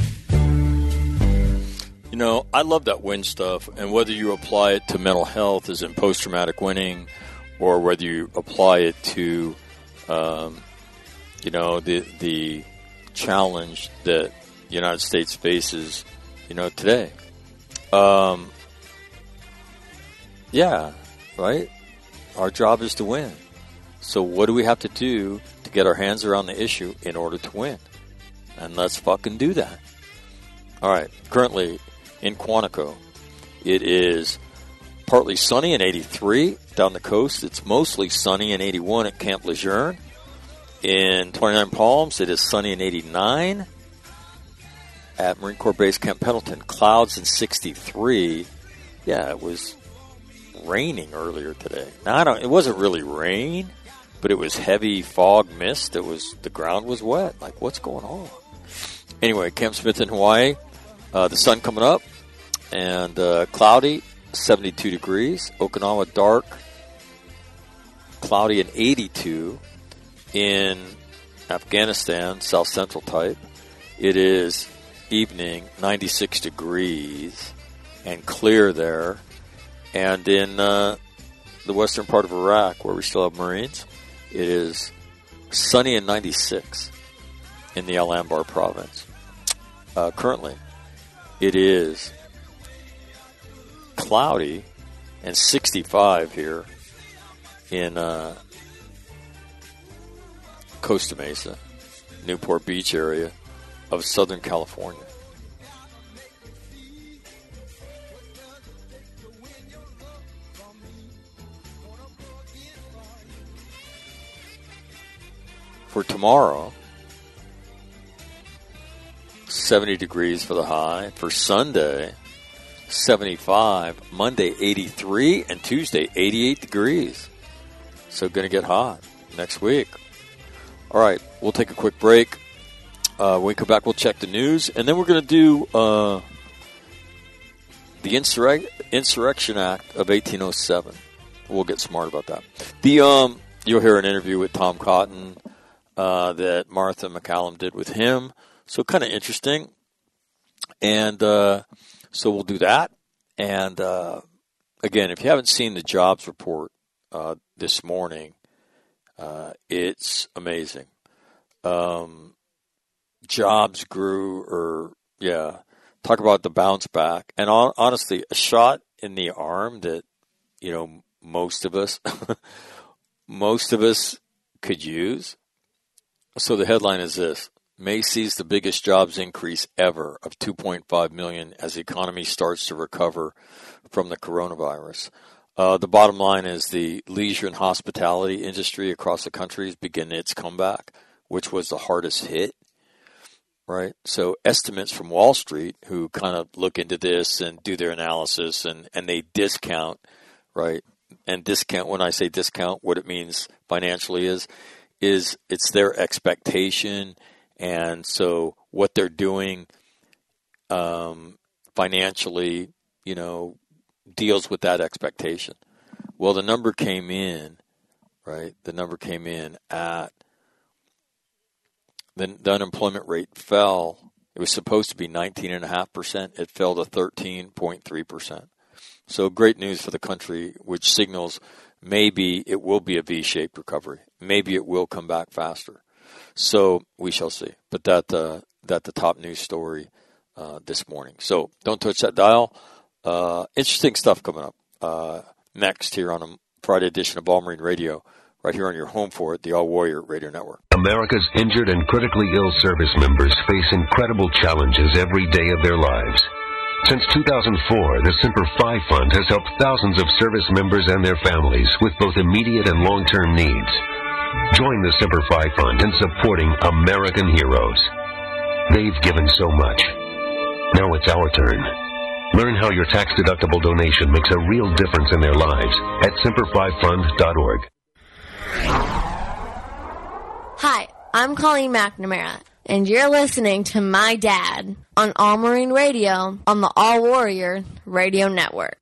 You know, I love that win stuff, and whether you apply it to mental health as in post-traumatic winning, or whether you apply it to, you know, the challenge that the United States faces, you know, today. Yeah, right? Our job is to win. So what do we have to do to get our hands around the issue in order to win? And let's fucking do that. All right, currently in Quantico, it is partly sunny and 83. Down the coast, it's mostly sunny and 81 at Camp Lejeune. In 29 Palms, it is sunny and 89. At Marine Corps Base Camp Pendleton, clouds and 63. Yeah, it was raining earlier today. Now, it wasn't really rain, but it was heavy fog mist. The ground was wet. Like, what's going on? Anyway, Camp Smith in Hawaii, the sun coming up, and cloudy, 72 degrees. Okinawa, dark, cloudy and 82. In Afghanistan, South Central type, it is evening, 96 degrees, and clear there. And in the western part of Iraq, where we still have Marines, it is sunny and 96 in the Al Anbar province. Currently, it is cloudy and 65 here in Costa Mesa, Newport Beach area of Southern California. For tomorrow, 70 degrees for the high. For Sunday, 75. Monday, 83. And Tuesday, 88 degrees. So going to get hot next week. All right, we'll take a quick break. When we come back, we'll check the news. And then we're going to do the Insurrection Act of 1807. We'll get smart about that. You'll hear an interview with Tom Cotton that Martha McCallum did with him. So kind of interesting. And so we'll do that. And again, if you haven't seen the jobs report this morning, it's amazing. Jobs grew, talk about the bounce back. And honestly, a shot in the arm that, most of us could use. So the headline is this: May sees the biggest jobs increase ever of 2.5 million as the economy starts to recover from the coronavirus. The bottom line is the leisure and hospitality industry across the country is beginning its comeback, which was the hardest hit, right? So estimates from Wall Street, who kind of look into this and do their analysis, and they discount, right? And discount, when I say discount, what it means financially is it's their expectation, and so what they're doing financially, deals with that expectation. Well, the number came in, right? The number came in at the unemployment rate fell. It was supposed to be 19.5%. It fell to 13.3%. So great news for the country, which signals maybe it will be a V-shaped recovery. Maybe it will come back faster. So we shall see. But that's the top news story this morning. So don't touch that dial. Interesting stuff coming up next here on a Friday edition of All Marine Radio, right here on your home for it, the All Warrior Radio Network. America's injured and critically ill service members face incredible challenges every day of their lives. Since 2004, the Semper Fi Fund has helped thousands of service members and their families with both immediate and long-term needs. Join the Semper Fi Fund in supporting American heroes. They've given so much. Now it's our turn. Learn how your tax-deductible donation makes a real difference in their lives at SemperFiFund.org. Hi, I'm Colleen McNamara, and you're listening to my dad on All Marine Radio on the All Warrior Radio Network.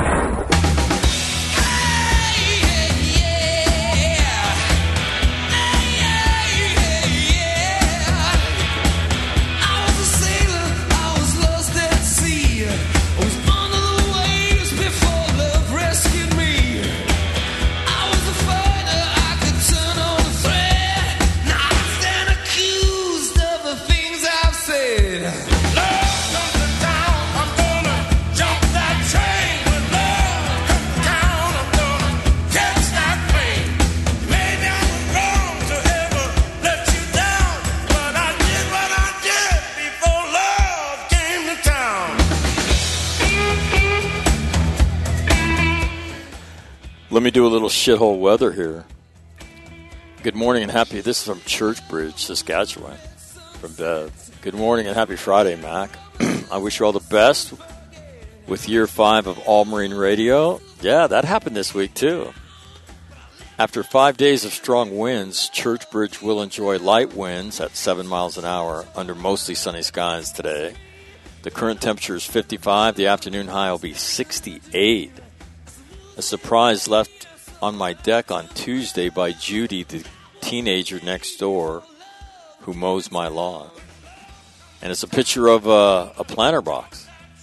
Let me do a little shithole weather here. Good morning and happy. This is from Churchbridge, Saskatchewan, from Bev. Good morning and happy Friday, Mac. I wish you all the best with year 5 of All Marine Radio. Yeah, that happened this week too. After 5 days of strong winds, Churchbridge will enjoy light winds at 7 miles an hour under mostly sunny skies today. The current temperature is 55. The afternoon high will be 68. A surprise left on my deck on Tuesday by Judy, the teenager next door who mows my lawn. And it's a picture of a planter box.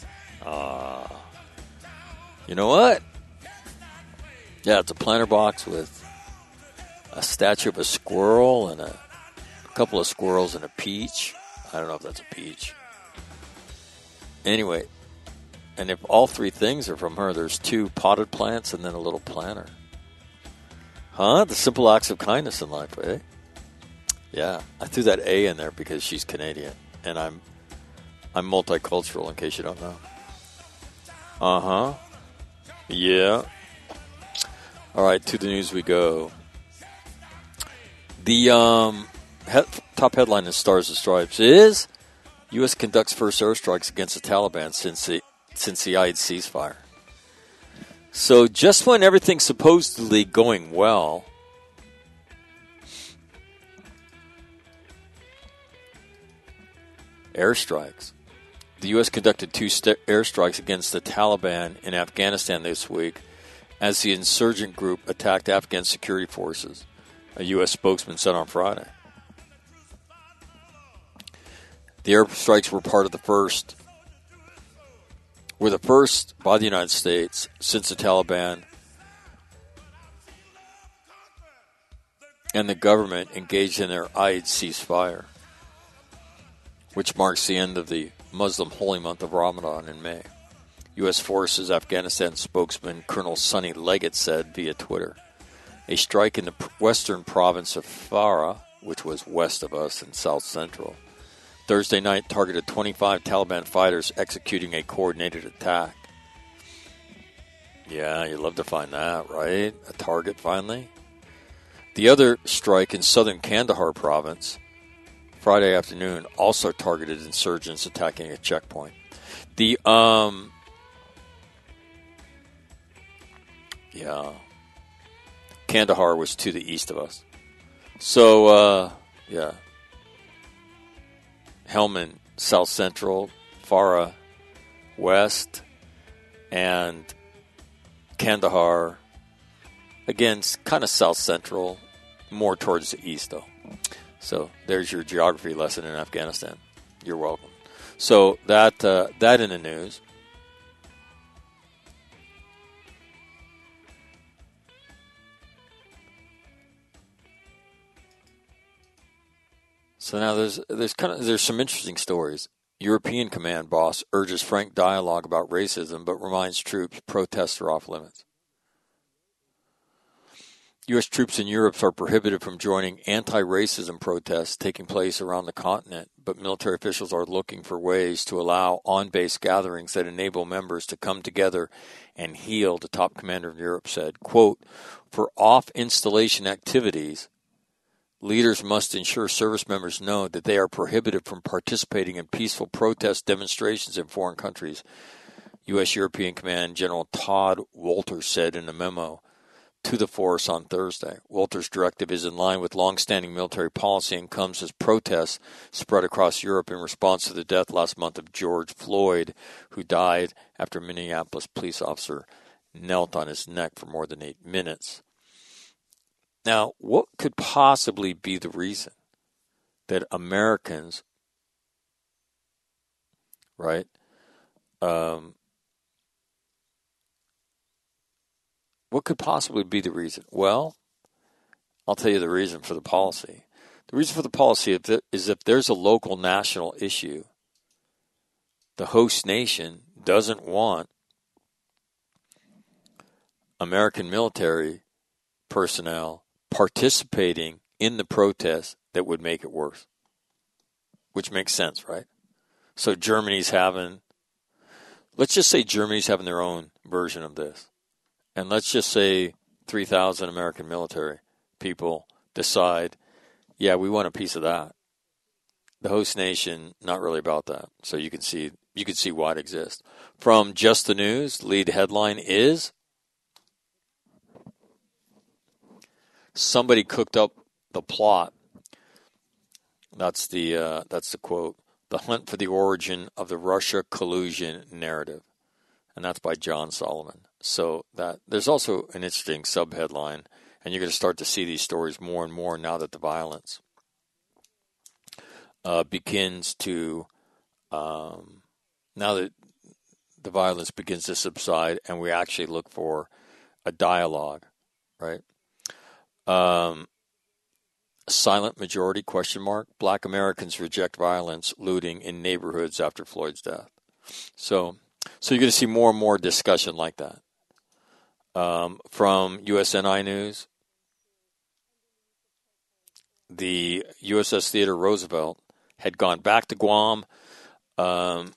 You know what? Yeah, it's a planter box with a statue of a squirrel and a couple of squirrels and a peach. I don't know if that's a peach. Anyway, And if all three things are from her, there's 2 potted plants and then a little planter. Huh? The simple acts of kindness in life, eh? Yeah, I threw that A in there because she's Canadian, and I'm multicultural, in case you don't know. Uh-huh. Yeah. All right, to the news we go. The top headline in Stars and Stripes is U.S. conducts first airstrikes against the Taliban since the Eid ceasefire. So just when everything's supposedly going well, airstrikes. The U.S. conducted 2 airstrikes against the Taliban in Afghanistan this week as the insurgent group attacked Afghan security forces, a U.S. spokesman said on Friday. The airstrikes were the first by the United States since the Taliban and the government engaged in their Eid ceasefire, which marks the end of the Muslim holy month of Ramadan in May. U.S. Forces Afghanistan spokesman Colonel Sonny Leggett said via Twitter, a strike in the western province of Farah, which was west of us and south central, Thursday night targeted 25 Taliban fighters executing a coordinated attack. Yeah, you'd love to find that, right? A target, finally. The other strike in southern Kandahar province, Friday afternoon, also targeted insurgents attacking a checkpoint. The, Kandahar was to the east of us. So, Helmand, south central, Farah, west, and Kandahar, again, kind of south central, more towards the east, though. So there's your geography lesson in Afghanistan. You're welcome. So that in the news. So now there's some interesting stories. European command boss urges frank dialogue about racism, but reminds troops protests are off limits. U.S. troops in Europe are prohibited from joining anti-racism protests taking place around the continent, but military officials are looking for ways to allow on-base gatherings that enable members to come together and heal, the top commander of Europe said. Quote, for off-installation activities, leaders must ensure service members know that they are prohibited from participating in peaceful protest demonstrations in foreign countries, U.S. European Command General Todd Wolters said in a memo to the force on Thursday. Wolters' directive is in line with long-standing military policy and comes as protests spread across Europe in response to the death last month of George Floyd, who died after a Minneapolis police officer knelt on his neck for more than 8 minutes. Now, what could possibly be the reason that Americans, right, what could possibly be the reason? Well, I'll tell you the reason for the policy. The reason for the policy is if there's a local national issue, the host nation doesn't want American military personnel participating in the protest that would make it worse, which makes sense, right? So let's just say Germany's having their own version of this. And let's just say 3,000 American military people decide, yeah, we want a piece of that. The host nation, not really about that. So you can see why it exists. From Just the News, lead headline is, somebody cooked up the plot. That's the quote. The hunt for the origin of the Russia collusion narrative. And that's by John Solomon. So that there's also an interesting subheadline, and you're going to start to see these stories more and more now that the violence begins to subside, and we actually look for a dialogue, right? Silent majority, ? Black Americans reject violence, looting in neighborhoods after Floyd's death. So So you're going to see more and more discussion like that. From USNI News, the USS Theodore Roosevelt had gone back to Guam, to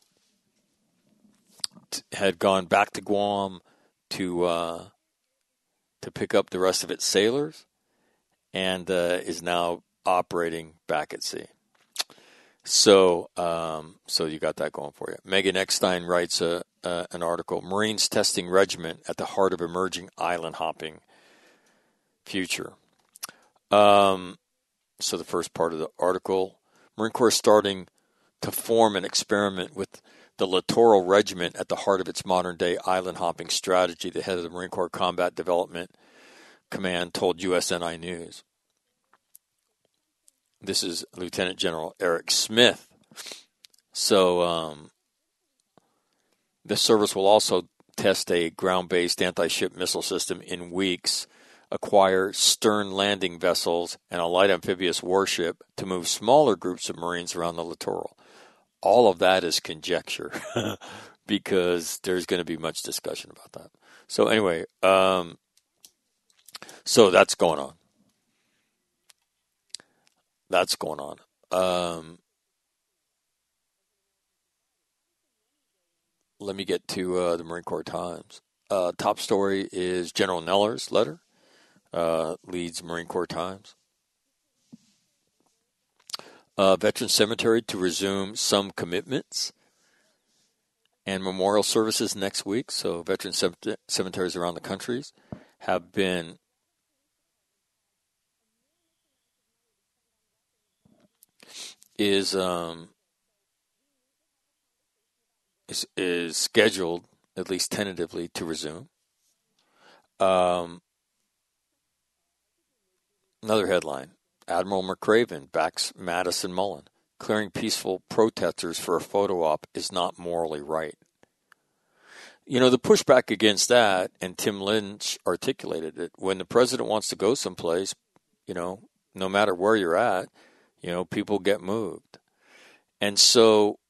pick up the rest of its sailors, and is now operating back at sea. So you got that going for you. Megan Eckstein writes an article, Marines Testing Regiment at the Heart of Emerging Island Hopping Future. So the first part of the article, Marine Corps starting to form an experiment with the Littoral Regiment at the heart of its modern-day island hopping strategy, the head of the Marine Corps Combat Development Command told USNI News. This is Lieutenant General Eric Smith. So the service will also test a ground-based anti-ship missile system in weeks, acquire stern landing vessels and a light amphibious warship to move smaller groups of Marines around the littoral. All of that is conjecture because there's going to be much discussion about that. So anyway, so that's going on. That's going on. Let me get to the Marine Corps Times. Top story is General Neller's letter. Leads Marine Corps Times. Veteran Cemetery to resume some commitments and memorial services next week. So veteran cemeteries around the country have been is scheduled, at least tentatively, to resume. Another headline, Admiral McRaven backs Mattis and Mullen. Clearing peaceful protesters for a photo op is not morally right. You know, the pushback against that, and Tim Lynch articulated it, when the president wants to go someplace, you know, no matter where you're at, you know, people get moved. And so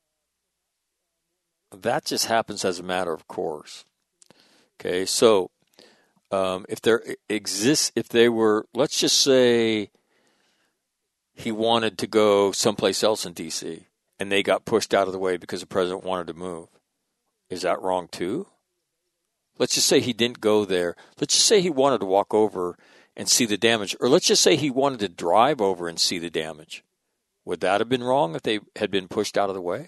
that just happens as a matter of course. Okay, so if they were, let's just say he wanted to go someplace else in D.C. and they got pushed out of the way because the president wanted to move. Is that wrong too? Let's just say he didn't go there. Let's just say he wanted to walk over and see the damage. Or let's just say he wanted to drive over and see the damage. Would that have been wrong if they had been pushed out of the way?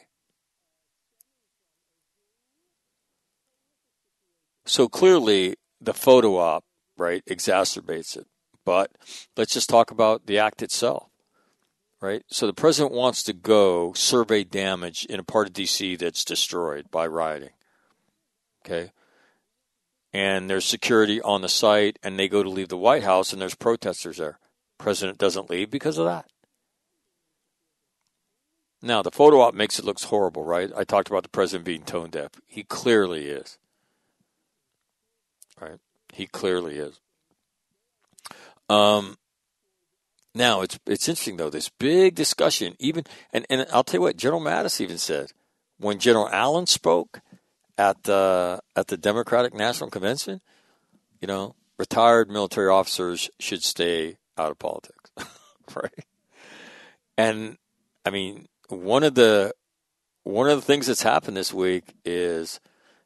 So clearly the photo op, right, exacerbates it. But let's just talk about the act itself, right? So the president wants to go survey damage in a part of D.C. that's destroyed by rioting, okay? And there's security on the site, and they go to leave the White House, and there's protesters there. President doesn't leave because of that. Now, the photo op makes it look horrible, right? I talked about the president being tone deaf. He clearly is. Right? He clearly is. Now, it's interesting, though, this big discussion, even, and I'll tell you what, General Mattis even said, when General Allen spoke at the Democratic National Convention, you know, retired military officers should stay out of politics, right? And, I mean, one of the things that's happened this week is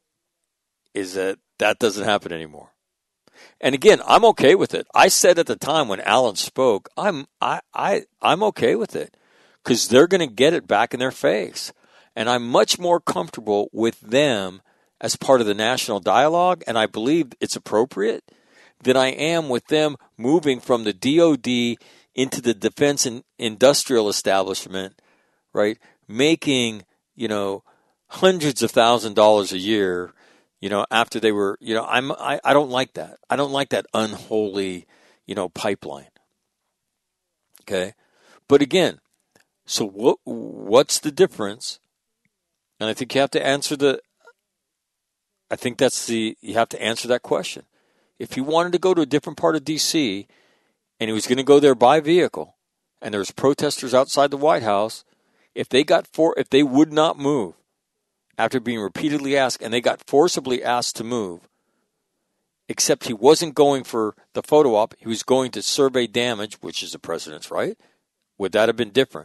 that doesn't happen anymore. And again, I'm okay with it. I said at the time when Allen spoke, I'm okay with it because they're going to get it back in their face. And I'm much more comfortable with them as part of the national dialogue, and I believe it's appropriate, than I am with them moving from the DOD into the defense and industrial establishment, right? Making, you know, hundreds of $1,000s a year, you know, after they were, you know, I don't like that. I don't like that unholy, you know, pipeline. Okay? But again, so what's the difference? And I think you have to answer you have to answer that question. If he wanted to go to a different part of D.C. and he was going to go there by vehicle and there's protesters outside the White House, if they would not move after being repeatedly asked, and they got forcibly asked to move, except he wasn't going for the photo op. He was going to survey damage, which is the president's right. Would that have been different?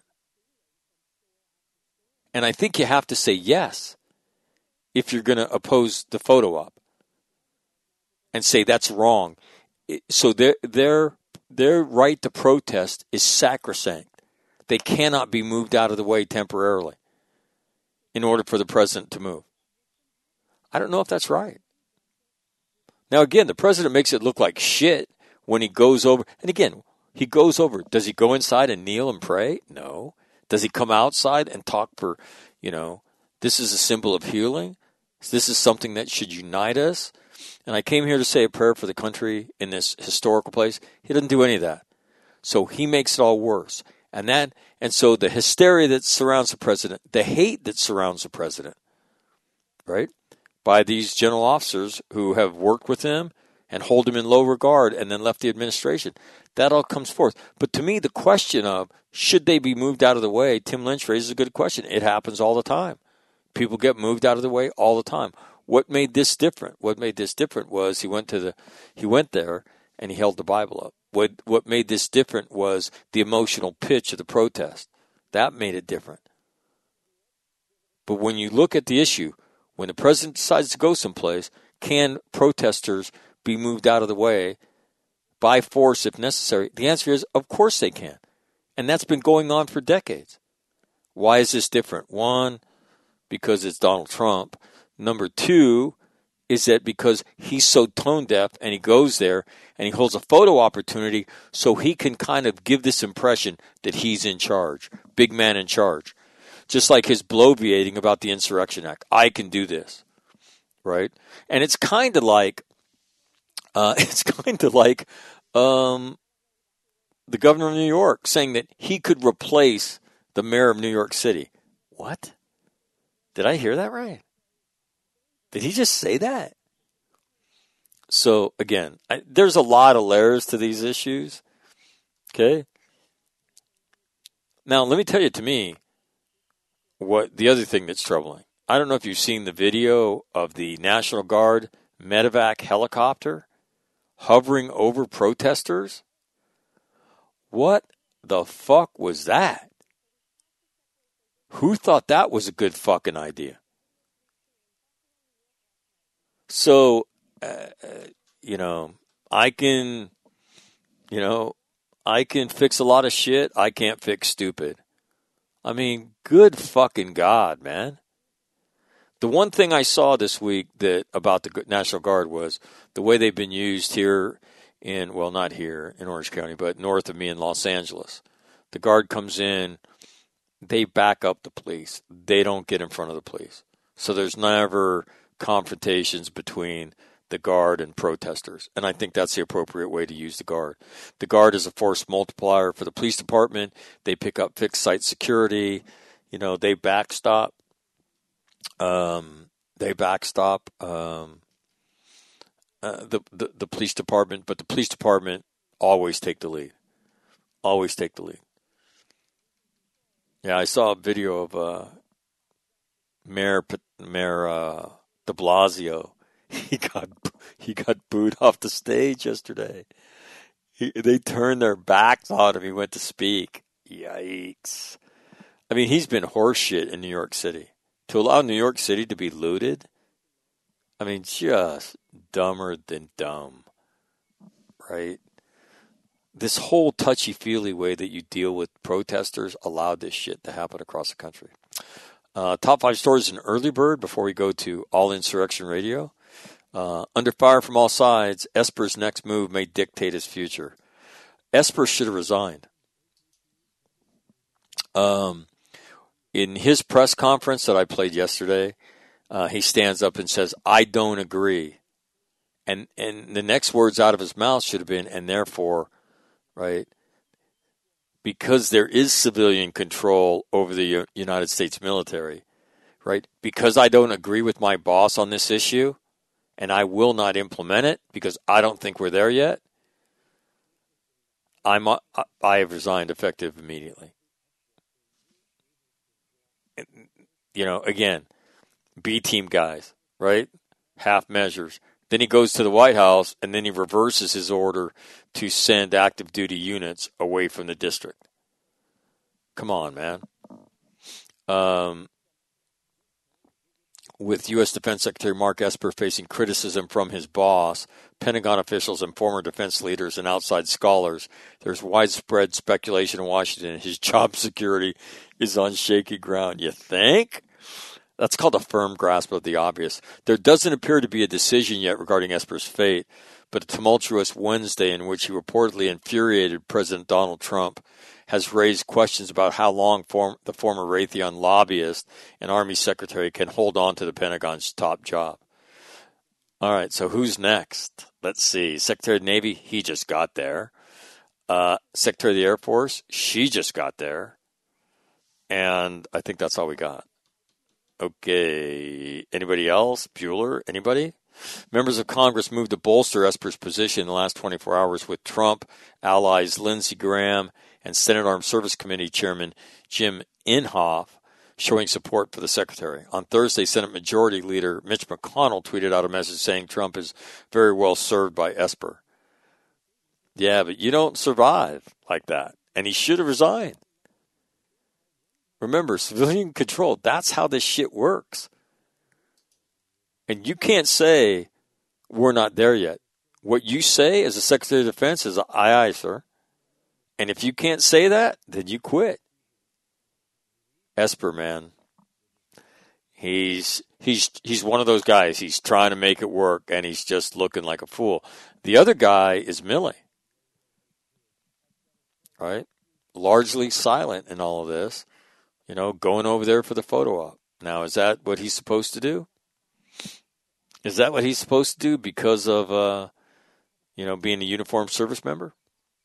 And I think you have to say yes if you're going to oppose the photo op and say that's wrong. So their right to protest is sacrosanct. They cannot be moved out of the way temporarily in order for the president to move. I don't know if that's right. Now, again, the president makes it look like shit when he goes over. And again, he goes over. Does he go inside and kneel and pray? No. Does he come outside and talk for, this is a symbol of healing? This is something that should unite us? And I came here to say a prayer for the country in this historical place. He doesn't do any of that. So he makes it all worse. And so the hysteria that surrounds the president, the hate that surrounds the president, right, by these general officers who have worked with him and hold him in low regard and then left the administration, that all comes forth. But to me, the question of should they be moved out of the way, Tim Lynch raises a good question. It happens all the time. People get moved out of the way all the time. What made this different? What made this different was he went there and he held the Bible up. What made this different was the emotional pitch of the protest. That made it different. But when you look at the issue, when the president decides to go someplace, can protesters be moved out of the way by force if necessary? The answer is, of course they can. And that's been going on for decades. Why is this different? One, because it's Donald Trump. Number two is that because he's so tone deaf and he goes there and he holds a photo opportunity so he can kind of give this impression that he's in charge, big man in charge. Just like his bloviating about the Insurrection Act. I can do this, right? And it's kind of like the governor of New York saying that he could replace the mayor of New York City. What? Did I hear that right? Did he just say that? So, again, there's a lot of layers to these issues. Okay? Now, let me tell you, to me, what the other thing that's troubling. I don't know if you've seen the video of the National Guard medevac helicopter hovering over protesters. What the fuck was that? Who thought that was a good fucking idea? So, I can fix a lot of shit. I can't fix stupid. I mean, good fucking God, man. The one thing I saw this week about the National Guard was the way they've been used here not here in Orange County, but north of me in Los Angeles. The Guard comes in, they back up the police. They don't get in front of the police. So there's never confrontations between the Guard and protesters. And I think that's the appropriate way to use the Guard. The Guard is a force multiplier for the police department. They pick up fixed site security. They backstop. The police department, but the police department always take the lead. Always take the lead. Yeah, I saw a video of Mayor de Blasio. He got booed off the stage yesterday. They turned their backs on him. He went to speak. Yikes! I mean, he's been horseshit in New York City. To allow New York City to be looted, I mean, just dumber than dumb, right? This whole touchy-feely way that you deal with protesters allowed this shit to happen across the country. Top 5 stories in Early Bird before we go to All Insurrection Radio. Under fire from all sides, Esper's next move may dictate his future. Esper should have resigned. In his press conference that I played yesterday, he stands up and says, "I don't agree." And the next words out of his mouth should have been, "and therefore," right, because there is civilian control over the United States military, right, because I don't agree with my boss on this issue, and I will not implement it because I don't think we're there yet, I have resigned effective immediately. Again, B-team guys, right? Half measures. Then he goes to the White House, and then he reverses his order to send active duty units away from the district. Come on, man. With U.S. Defense Secretary Mark Esper facing criticism from his boss, Pentagon officials and former defense leaders and outside scholars, there's widespread speculation in Washington his job security is on shaky ground. You think? That's called a firm grasp of the obvious. There doesn't appear to be a decision yet regarding Esper's fate, but a tumultuous Wednesday in which he reportedly infuriated President Donald Trump has raised questions about how long the former Raytheon lobbyist and Army Secretary can hold on to the Pentagon's top job. All right, so who's next? Let's see. Secretary of the Navy, he just got there. Secretary of the Air Force, she just got there. And I think that's all we got. Okay. Anybody else? Bueller? Anybody? Members of Congress moved to bolster Esper's position in the last 24 hours with Trump allies Lindsey Graham and Senate Armed Service Committee Chairman Jim Inhofe showing support for the Secretary. On Thursday, Senate Majority Leader Mitch McConnell tweeted out a message saying Trump is very well served by Esper. Yeah, but you don't survive like that. And he should have resigned. Remember, civilian control, that's how this shit works. And you can't say, we're not there yet. What you say as a Secretary of Defense is, aye, sir. And if you can't say that, then you quit. Esper, man. He's one of those guys. He's trying to make it work, and he's just looking like a fool. The other guy is Milley. Right? Largely silent in all of this. You know, going over there for the photo op. Now, is that what he's supposed to do? Is that what he's supposed to do because of, being a uniformed service member?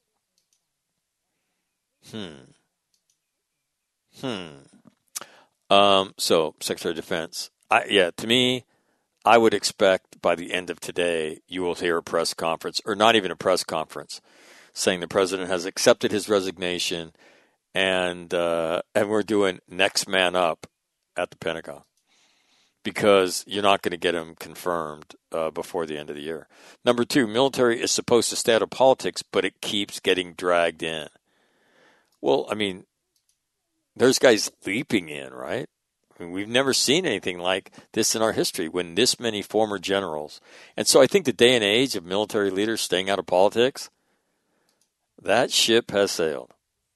So, Secretary of Defense. To me, I would expect by the end of today, you will hear a press conference, or not even a press conference, saying the president has accepted his resignation and we're doing next man up at the Pentagon. Because you're not going to get him confirmed before the end of the year. Number 2, military is supposed to stay out of politics, but it keeps getting dragged in. Well, I mean, there's guys leaping in, right? I mean, we've never seen anything like this in our history when this many former generals. And so I think the day and age of military leaders staying out of politics, that ship has sailed.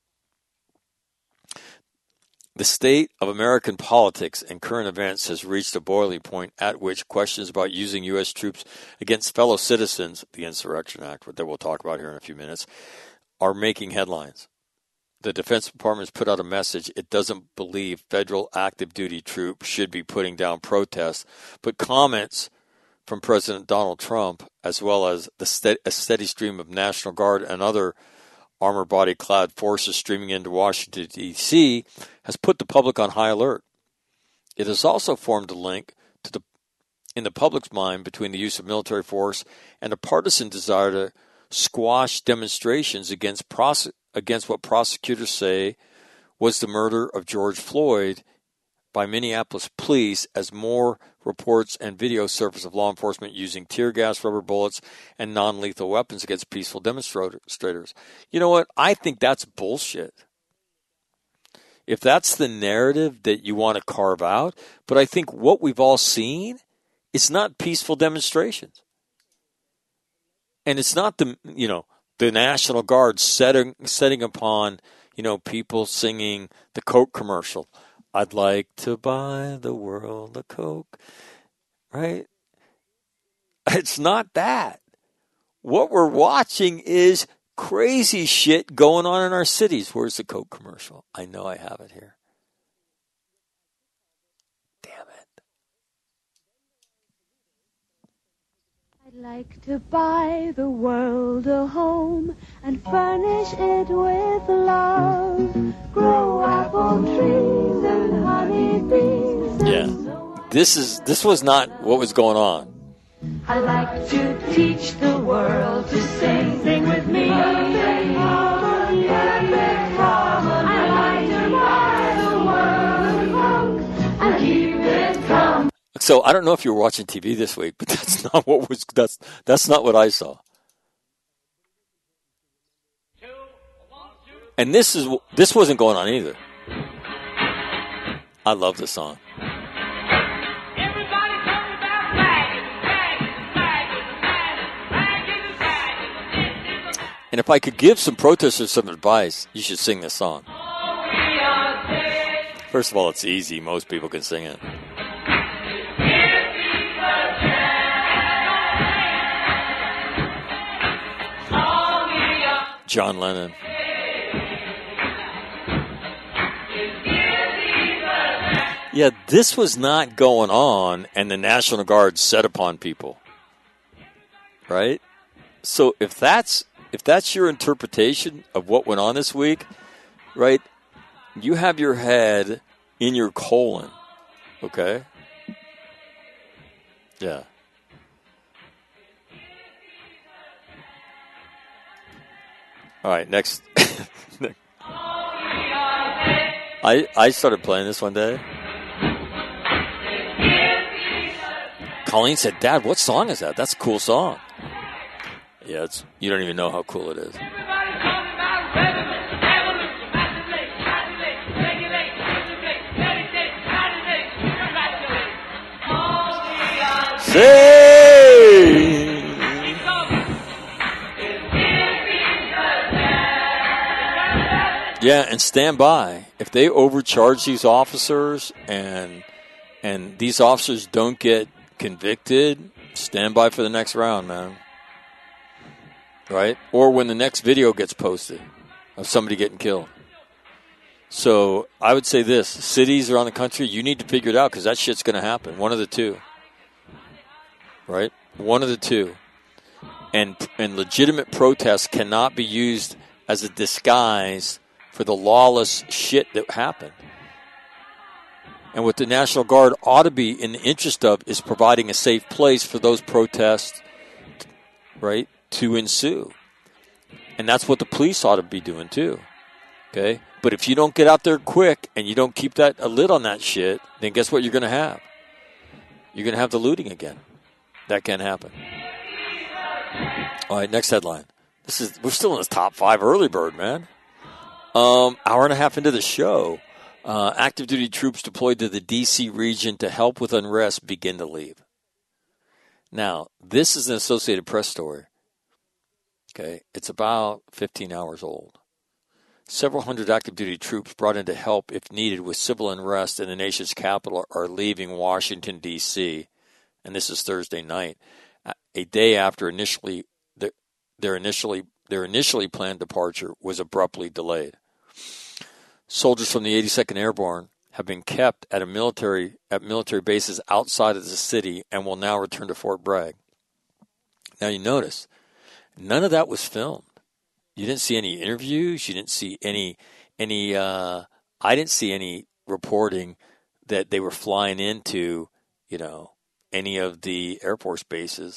The state of American politics and current events has reached a boiling point at which questions about using U.S. troops against fellow citizens, the Insurrection Act, that we'll talk about here in a few minutes, are making headlines. The Defense Department has put out a message it doesn't believe federal active duty troops should be putting down protests, but comments from President Donald Trump, as well as a steady stream of National Guard and other armor body-clad forces streaming into Washington, D.C., has put the public on high alert. It has also formed a link in the public's mind between the use of military force and a partisan desire to squash demonstrations against what prosecutors say was the murder of George Floyd by Minneapolis police, as more reports and video surface of law enforcement using tear gas, rubber bullets, and non-lethal weapons against peaceful demonstrators. You know what? I think that's bullshit. If that's the narrative that you want to carve out, but I think what we've all seen, it's not peaceful demonstrations. And it's not the National Guard setting upon, people singing the Coke commercial. I'd like to buy the world a Coke, right? It's not that. What we're watching is crazy shit going on in our cities. Where's the Coke commercial? I know I have it here. Damn it. I'd like to buy the world a home and furnish it with love. Grow apple trees and honey bees. Yeah. This was not what was going on. I like to teach the world to sing. Sing with me. Perfect harmony. Perfect harmony. I like to buy the world a Coke and keep it calm. So I don't know if you were watching TV this week, but that's not not what I saw. And this wasn't going on either. I love this song. And if I could give some protesters some advice, you should sing this song. First of all, it's easy. Most people can sing it. John Lennon. Yeah, this was not going on, and the National Guard set upon people. Right? So if that's your interpretation of what went on this week, right, you have your head in your colon, okay? Yeah. All right, next. I started playing this one day. Colleen said, "Dad, what song is that? That's a cool song." Yeah, you don't even know how cool it is. Say! Yeah, and stand by. If they overcharge these officers and these officers don't get convicted, stand by for the next round, man. Right? Or when the next video gets posted of somebody getting killed. So I would say this. Cities around the country, you need to figure it out because that shit's going to happen. One of the two. Right? One of the two. And legitimate protests cannot be used as a disguise for the lawless shit that happened. And what the National Guard ought to be in the interest of is providing a safe place for those protests, right, to ensue. And that's what the police ought to be doing too. Okay? But if you don't get out there quick and you don't keep a lid on that shit, then guess what you're going to have? You're going to have the looting again. That can't happen. All right, next headline. We're still in this top 5 early bird, man. Hour and a half into the show, active duty troops deployed to the D.C. region to help with unrest begin to leave. Now, this is an Associated Press story. Okay, it's about 15 hours old. Several hundred active duty troops brought in to help if needed with civil unrest in the nation's capital are leaving Washington, D.C., and this is Thursday night, a day after their initially planned departure was abruptly delayed. Soldiers from the 82nd Airborne have been kept at military bases outside of the city and will now return to Fort Bragg. Now you notice, none of that was filmed. You didn't see any interviews. You didn't see any. I didn't see any reporting that they were flying into, any of the Air Force bases,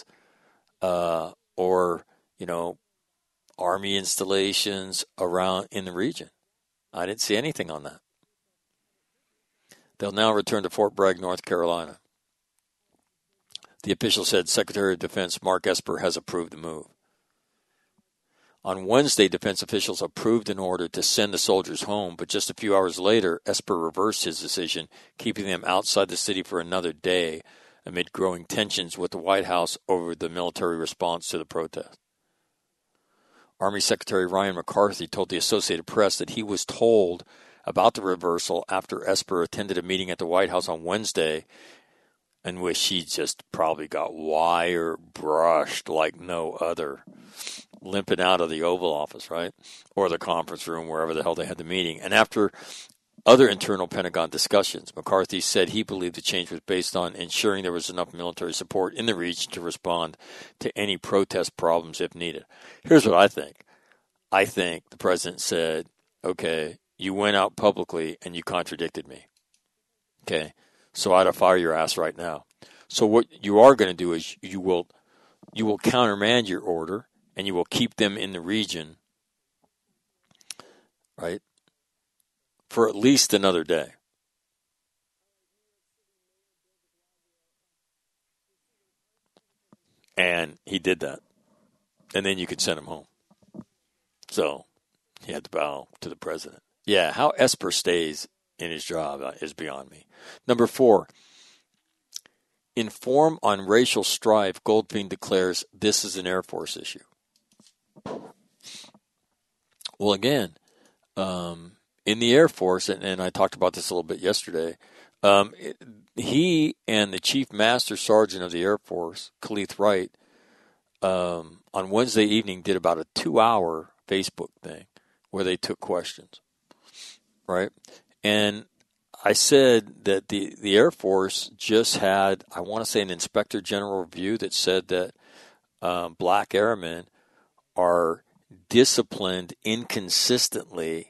or Army installations around in the region. I didn't see anything on that. They'll now return to Fort Bragg, North Carolina. The official said Secretary of Defense Mark Esper has approved the move. On Wednesday, defense officials approved an order to send the soldiers home, but just a few hours later, Esper reversed his decision, keeping them outside the city for another day amid growing tensions with the White House over the military response to the protest. Army Secretary Ryan McCarthy told the Associated Press that he was told about the reversal after Esper attended a meeting at the White House on Wednesday in which he just probably got wire brushed like no other, limping out of the Oval Office, right? Or the conference room, wherever the hell they had the meeting. And after other internal Pentagon discussions, McCarthy said he believed the change was based on ensuring there was enough military support in the region to respond to any protest problems if needed. Here's what I think. I think the president said, okay, you went out publicly and you contradicted me. Okay, so I ought to fire your ass right now. So what you are going to do is you will countermand your order and you will keep them in the region, right, for at least another day. And he did that. And then you could send him home. So he had to bow to the president. Yeah, how Esper stays in his job is beyond me. Number 4, inform on racial strife. Goldfein declares this is an Air Force issue. Well, again, in the Air Force, and I talked about this a little bit yesterday, he and the Chief Master Sergeant of the Air Force, Khalith Wright, on Wednesday evening did about a 2-hour Facebook thing where they took questions, right? And I said that the Air Force just had, I want to say, an Inspector General review that said that black airmen are disciplined inconsistently.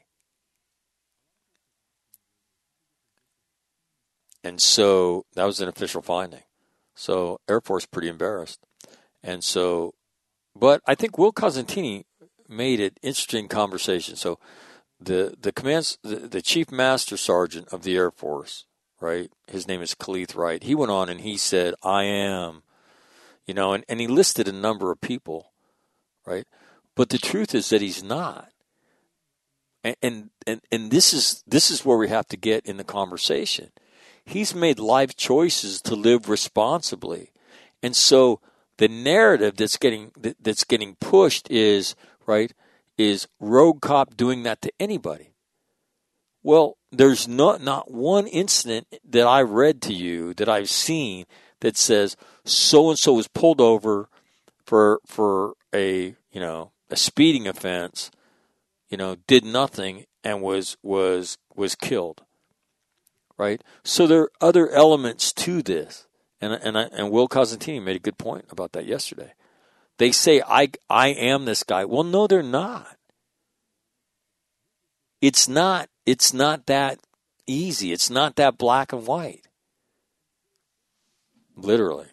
And so that was an official finding. So Air Force pretty embarrassed. And so, but I think Will Cosentini made it interesting conversation. So the Chief Master Sergeant of the Air Force, right? His name is Khalith Wright. He went on and he said, I am, and he listed a number of people, right? But the truth is that he's not. And this is where we have to get in the conversation. He's made life choices to live responsibly. And so the narrative that's getting pushed is, right, is rogue cop doing that to anybody. Well, there's not one incident that I read to you that I've seen that says so and so was pulled over for a speeding offense, did nothing and was killed. Right? So there are other elements to this. And Will Cosentini made a good point about that yesterday. They say, I am this guy. Well, no, they're not. It's not that easy. It's not that black and white. Literally.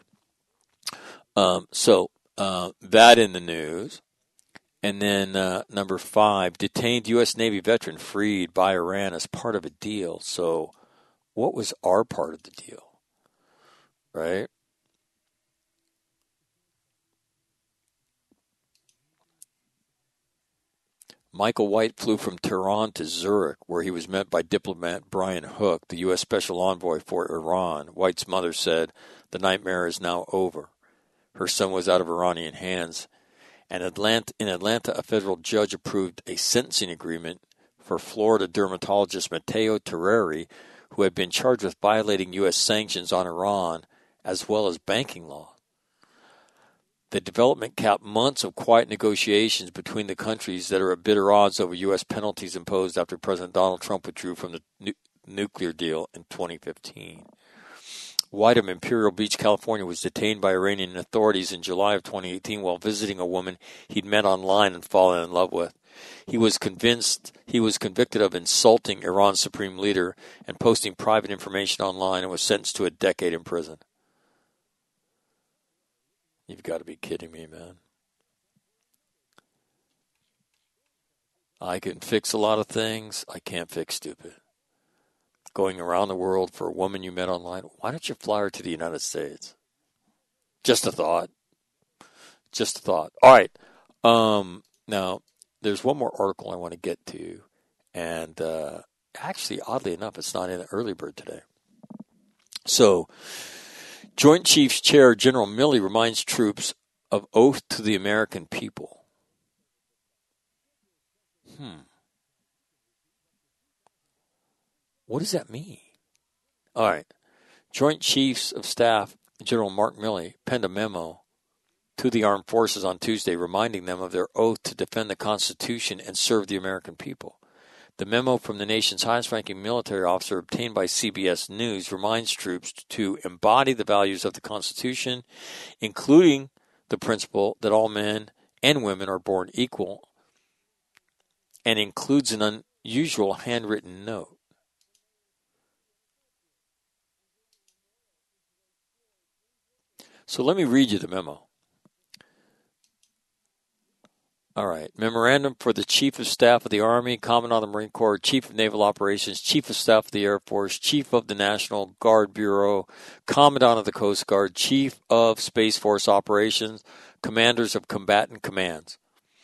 So that in the news. And then number 5, detained U.S. Navy veteran freed by Iran as part of a deal. So what was our part of the deal? Right? Michael White flew from Tehran to Zurich, where he was met by diplomat Brian Hook, the U.S. Special Envoy for Iran. White's mother said, the nightmare is now over. Her son was out of Iranian hands. And in Atlanta, a federal judge approved a sentencing agreement for Florida dermatologist Matteo Terreri, who had been charged with violating U.S. sanctions on Iran, as well as banking law. The development capped months of quiet negotiations between the countries that are at bitter odds over U.S. penalties imposed after President Donald Trump withdrew from the nuclear deal in 2015. White of Imperial Beach, California, was detained by Iranian authorities in July of 2018 while visiting a woman he'd met online and fallen in love with. He was convicted of insulting Iran's supreme leader and posting private information online and was sentenced to a decade in prison. You've got to be kidding me, man. I can fix a lot of things. I can't fix stupid. Going around the world for a woman you met online, why don't you fly her to the United States? Just a thought. Just a thought. All right. Now, there's one more article I want to get to. And actually, oddly enough, it's not in the early bird today. So, Joint Chiefs Chair General Milley reminds troops of oath to the American people. What does that mean? All right. Joint Chiefs of Staff General Mark Milley penned a memo to the armed forces on Tuesday reminding them of their oath to defend the Constitution and serve the American people. The memo from the nation's highest-ranking military officer obtained by CBS News reminds troops to embody the values of the Constitution, including the principle that all men and women are born equal, and includes an unusual handwritten note. So let me read you the memo. All right. Memorandum for the Chief of Staff of the Army, Commandant of the Marine Corps, Chief of Naval Operations, Chief of Staff of the Air Force, Chief of the National Guard Bureau, Commandant of the Coast Guard, Chief of Space Force Operations, Commanders of Combatant Commands.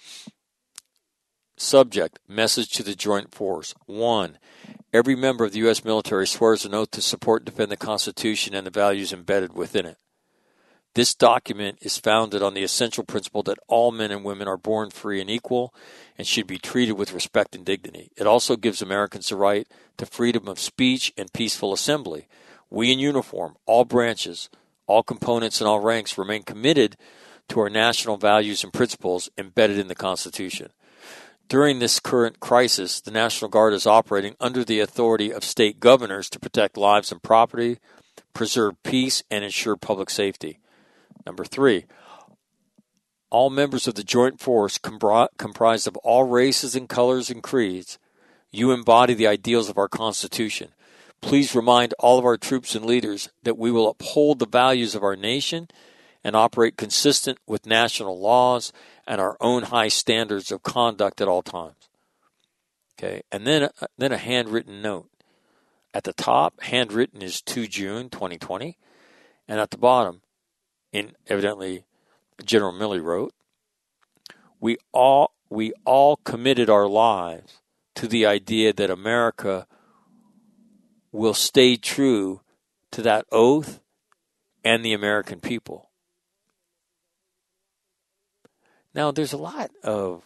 Subject, message to the Joint Force. 1. Every member of the U.S. military swears an oath to support and defend the Constitution and the values embedded within it. This document is founded on the essential principle that all men and women are born free and equal and should be treated with respect and dignity. It also gives Americans the right to freedom of speech and peaceful assembly. We in uniform, all branches, all components, and all ranks remain committed to our national values and principles embedded in the Constitution. During this current crisis, the National Guard is operating under the authority of state governors to protect lives and property, preserve peace, and ensure public safety. Number 3, all members of the Joint Force comprised of all races and colors and creeds, you embody the ideals of our Constitution. Please remind all of our troops and leaders that we will uphold the values of our nation and operate consistent with national laws and our own high standards of conduct at all times. Okay, and then a handwritten note. At the top, handwritten is 2 June 2020, and at the bottom, evidently, General Milley wrote, we all committed our lives to the idea that America will stay true to that oath and the American people. Now, there's a lot of,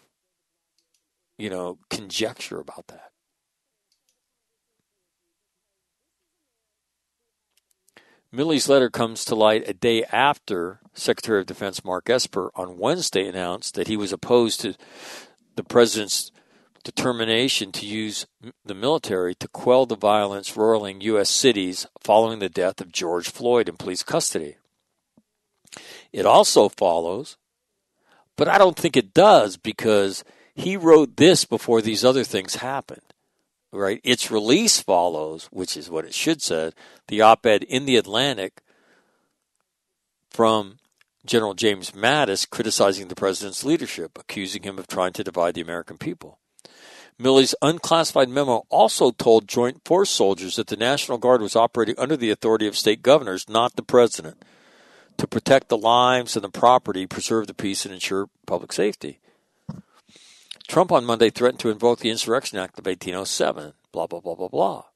conjecture about that. Milley's letter comes to light a day after Secretary of Defense Mark Esper on Wednesday announced that he was opposed to the president's determination to use the military to quell the violence roiling U.S. cities following the death of George Floyd in police custody. It also follows, but I don't think it does, because he wrote this before these other things happened. Right, its release follows, which is what it should said, the op-ed in the Atlantic from General James Mattis criticizing the president's leadership, accusing him of trying to divide the American people. Milley's unclassified memo also told Joint Force soldiers that the National Guard was operating under the authority of state governors, not the president, to protect the lives and the property, preserve the peace, and ensure public safety. Trump on Monday threatened to invoke the Insurrection Act of 1807, blah, blah, blah, blah, blah.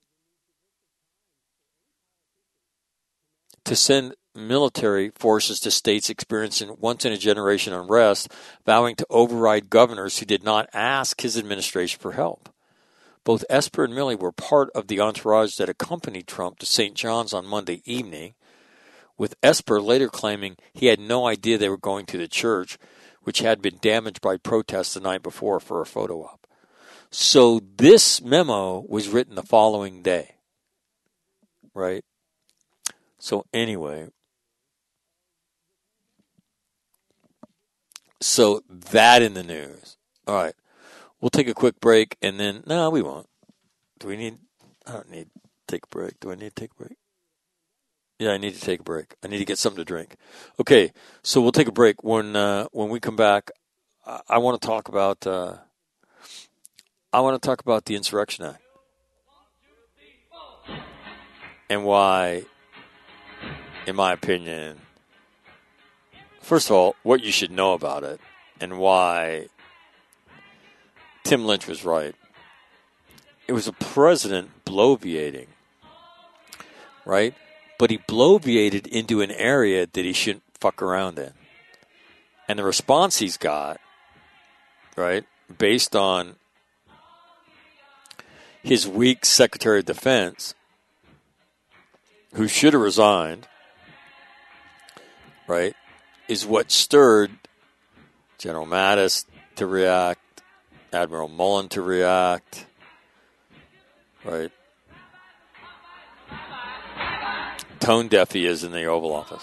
To send military forces to states experiencing once-in-a-generation unrest, vowing to override governors who did not ask his administration for help. Both Esper and Milley were part of the entourage that accompanied Trump to St. John's on Monday evening, with Esper later claiming he had no idea they were going to the church, which had been damaged by protests the night before, for a photo op. So this memo was written the following day, right? So anyway, so that in the news. All right, we'll take a quick break, and then, no, we won't. I don't need to take a break. Do I need to take a break? Yeah, I need to take a break. I need to get something to drink. Okay, so we'll take a break. When we come back, I want to talk about the Insurrection Act and why, in my opinion, first of all, what you should know about it and why Tim Lynch was right. It was a president bloviating, right? But he bloviated into an area that he shouldn't fuck around in. And the response he's got, right, based on his weak Secretary of Defense, who should have resigned, right, is what stirred General Mattis to react, Admiral Mullen to react, right? Tone deaf he is in the Oval Office.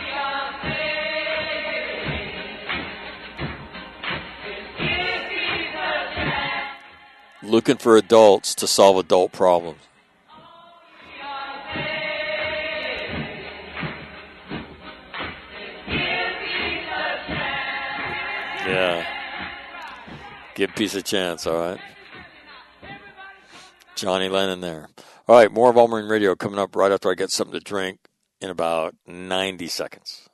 Looking for adults to solve adult problems. Yeah. Give peace a chance, all right? Johnny Lennon there. All right, more of All Marine Radio coming up right after I get something to drink in about 90 seconds.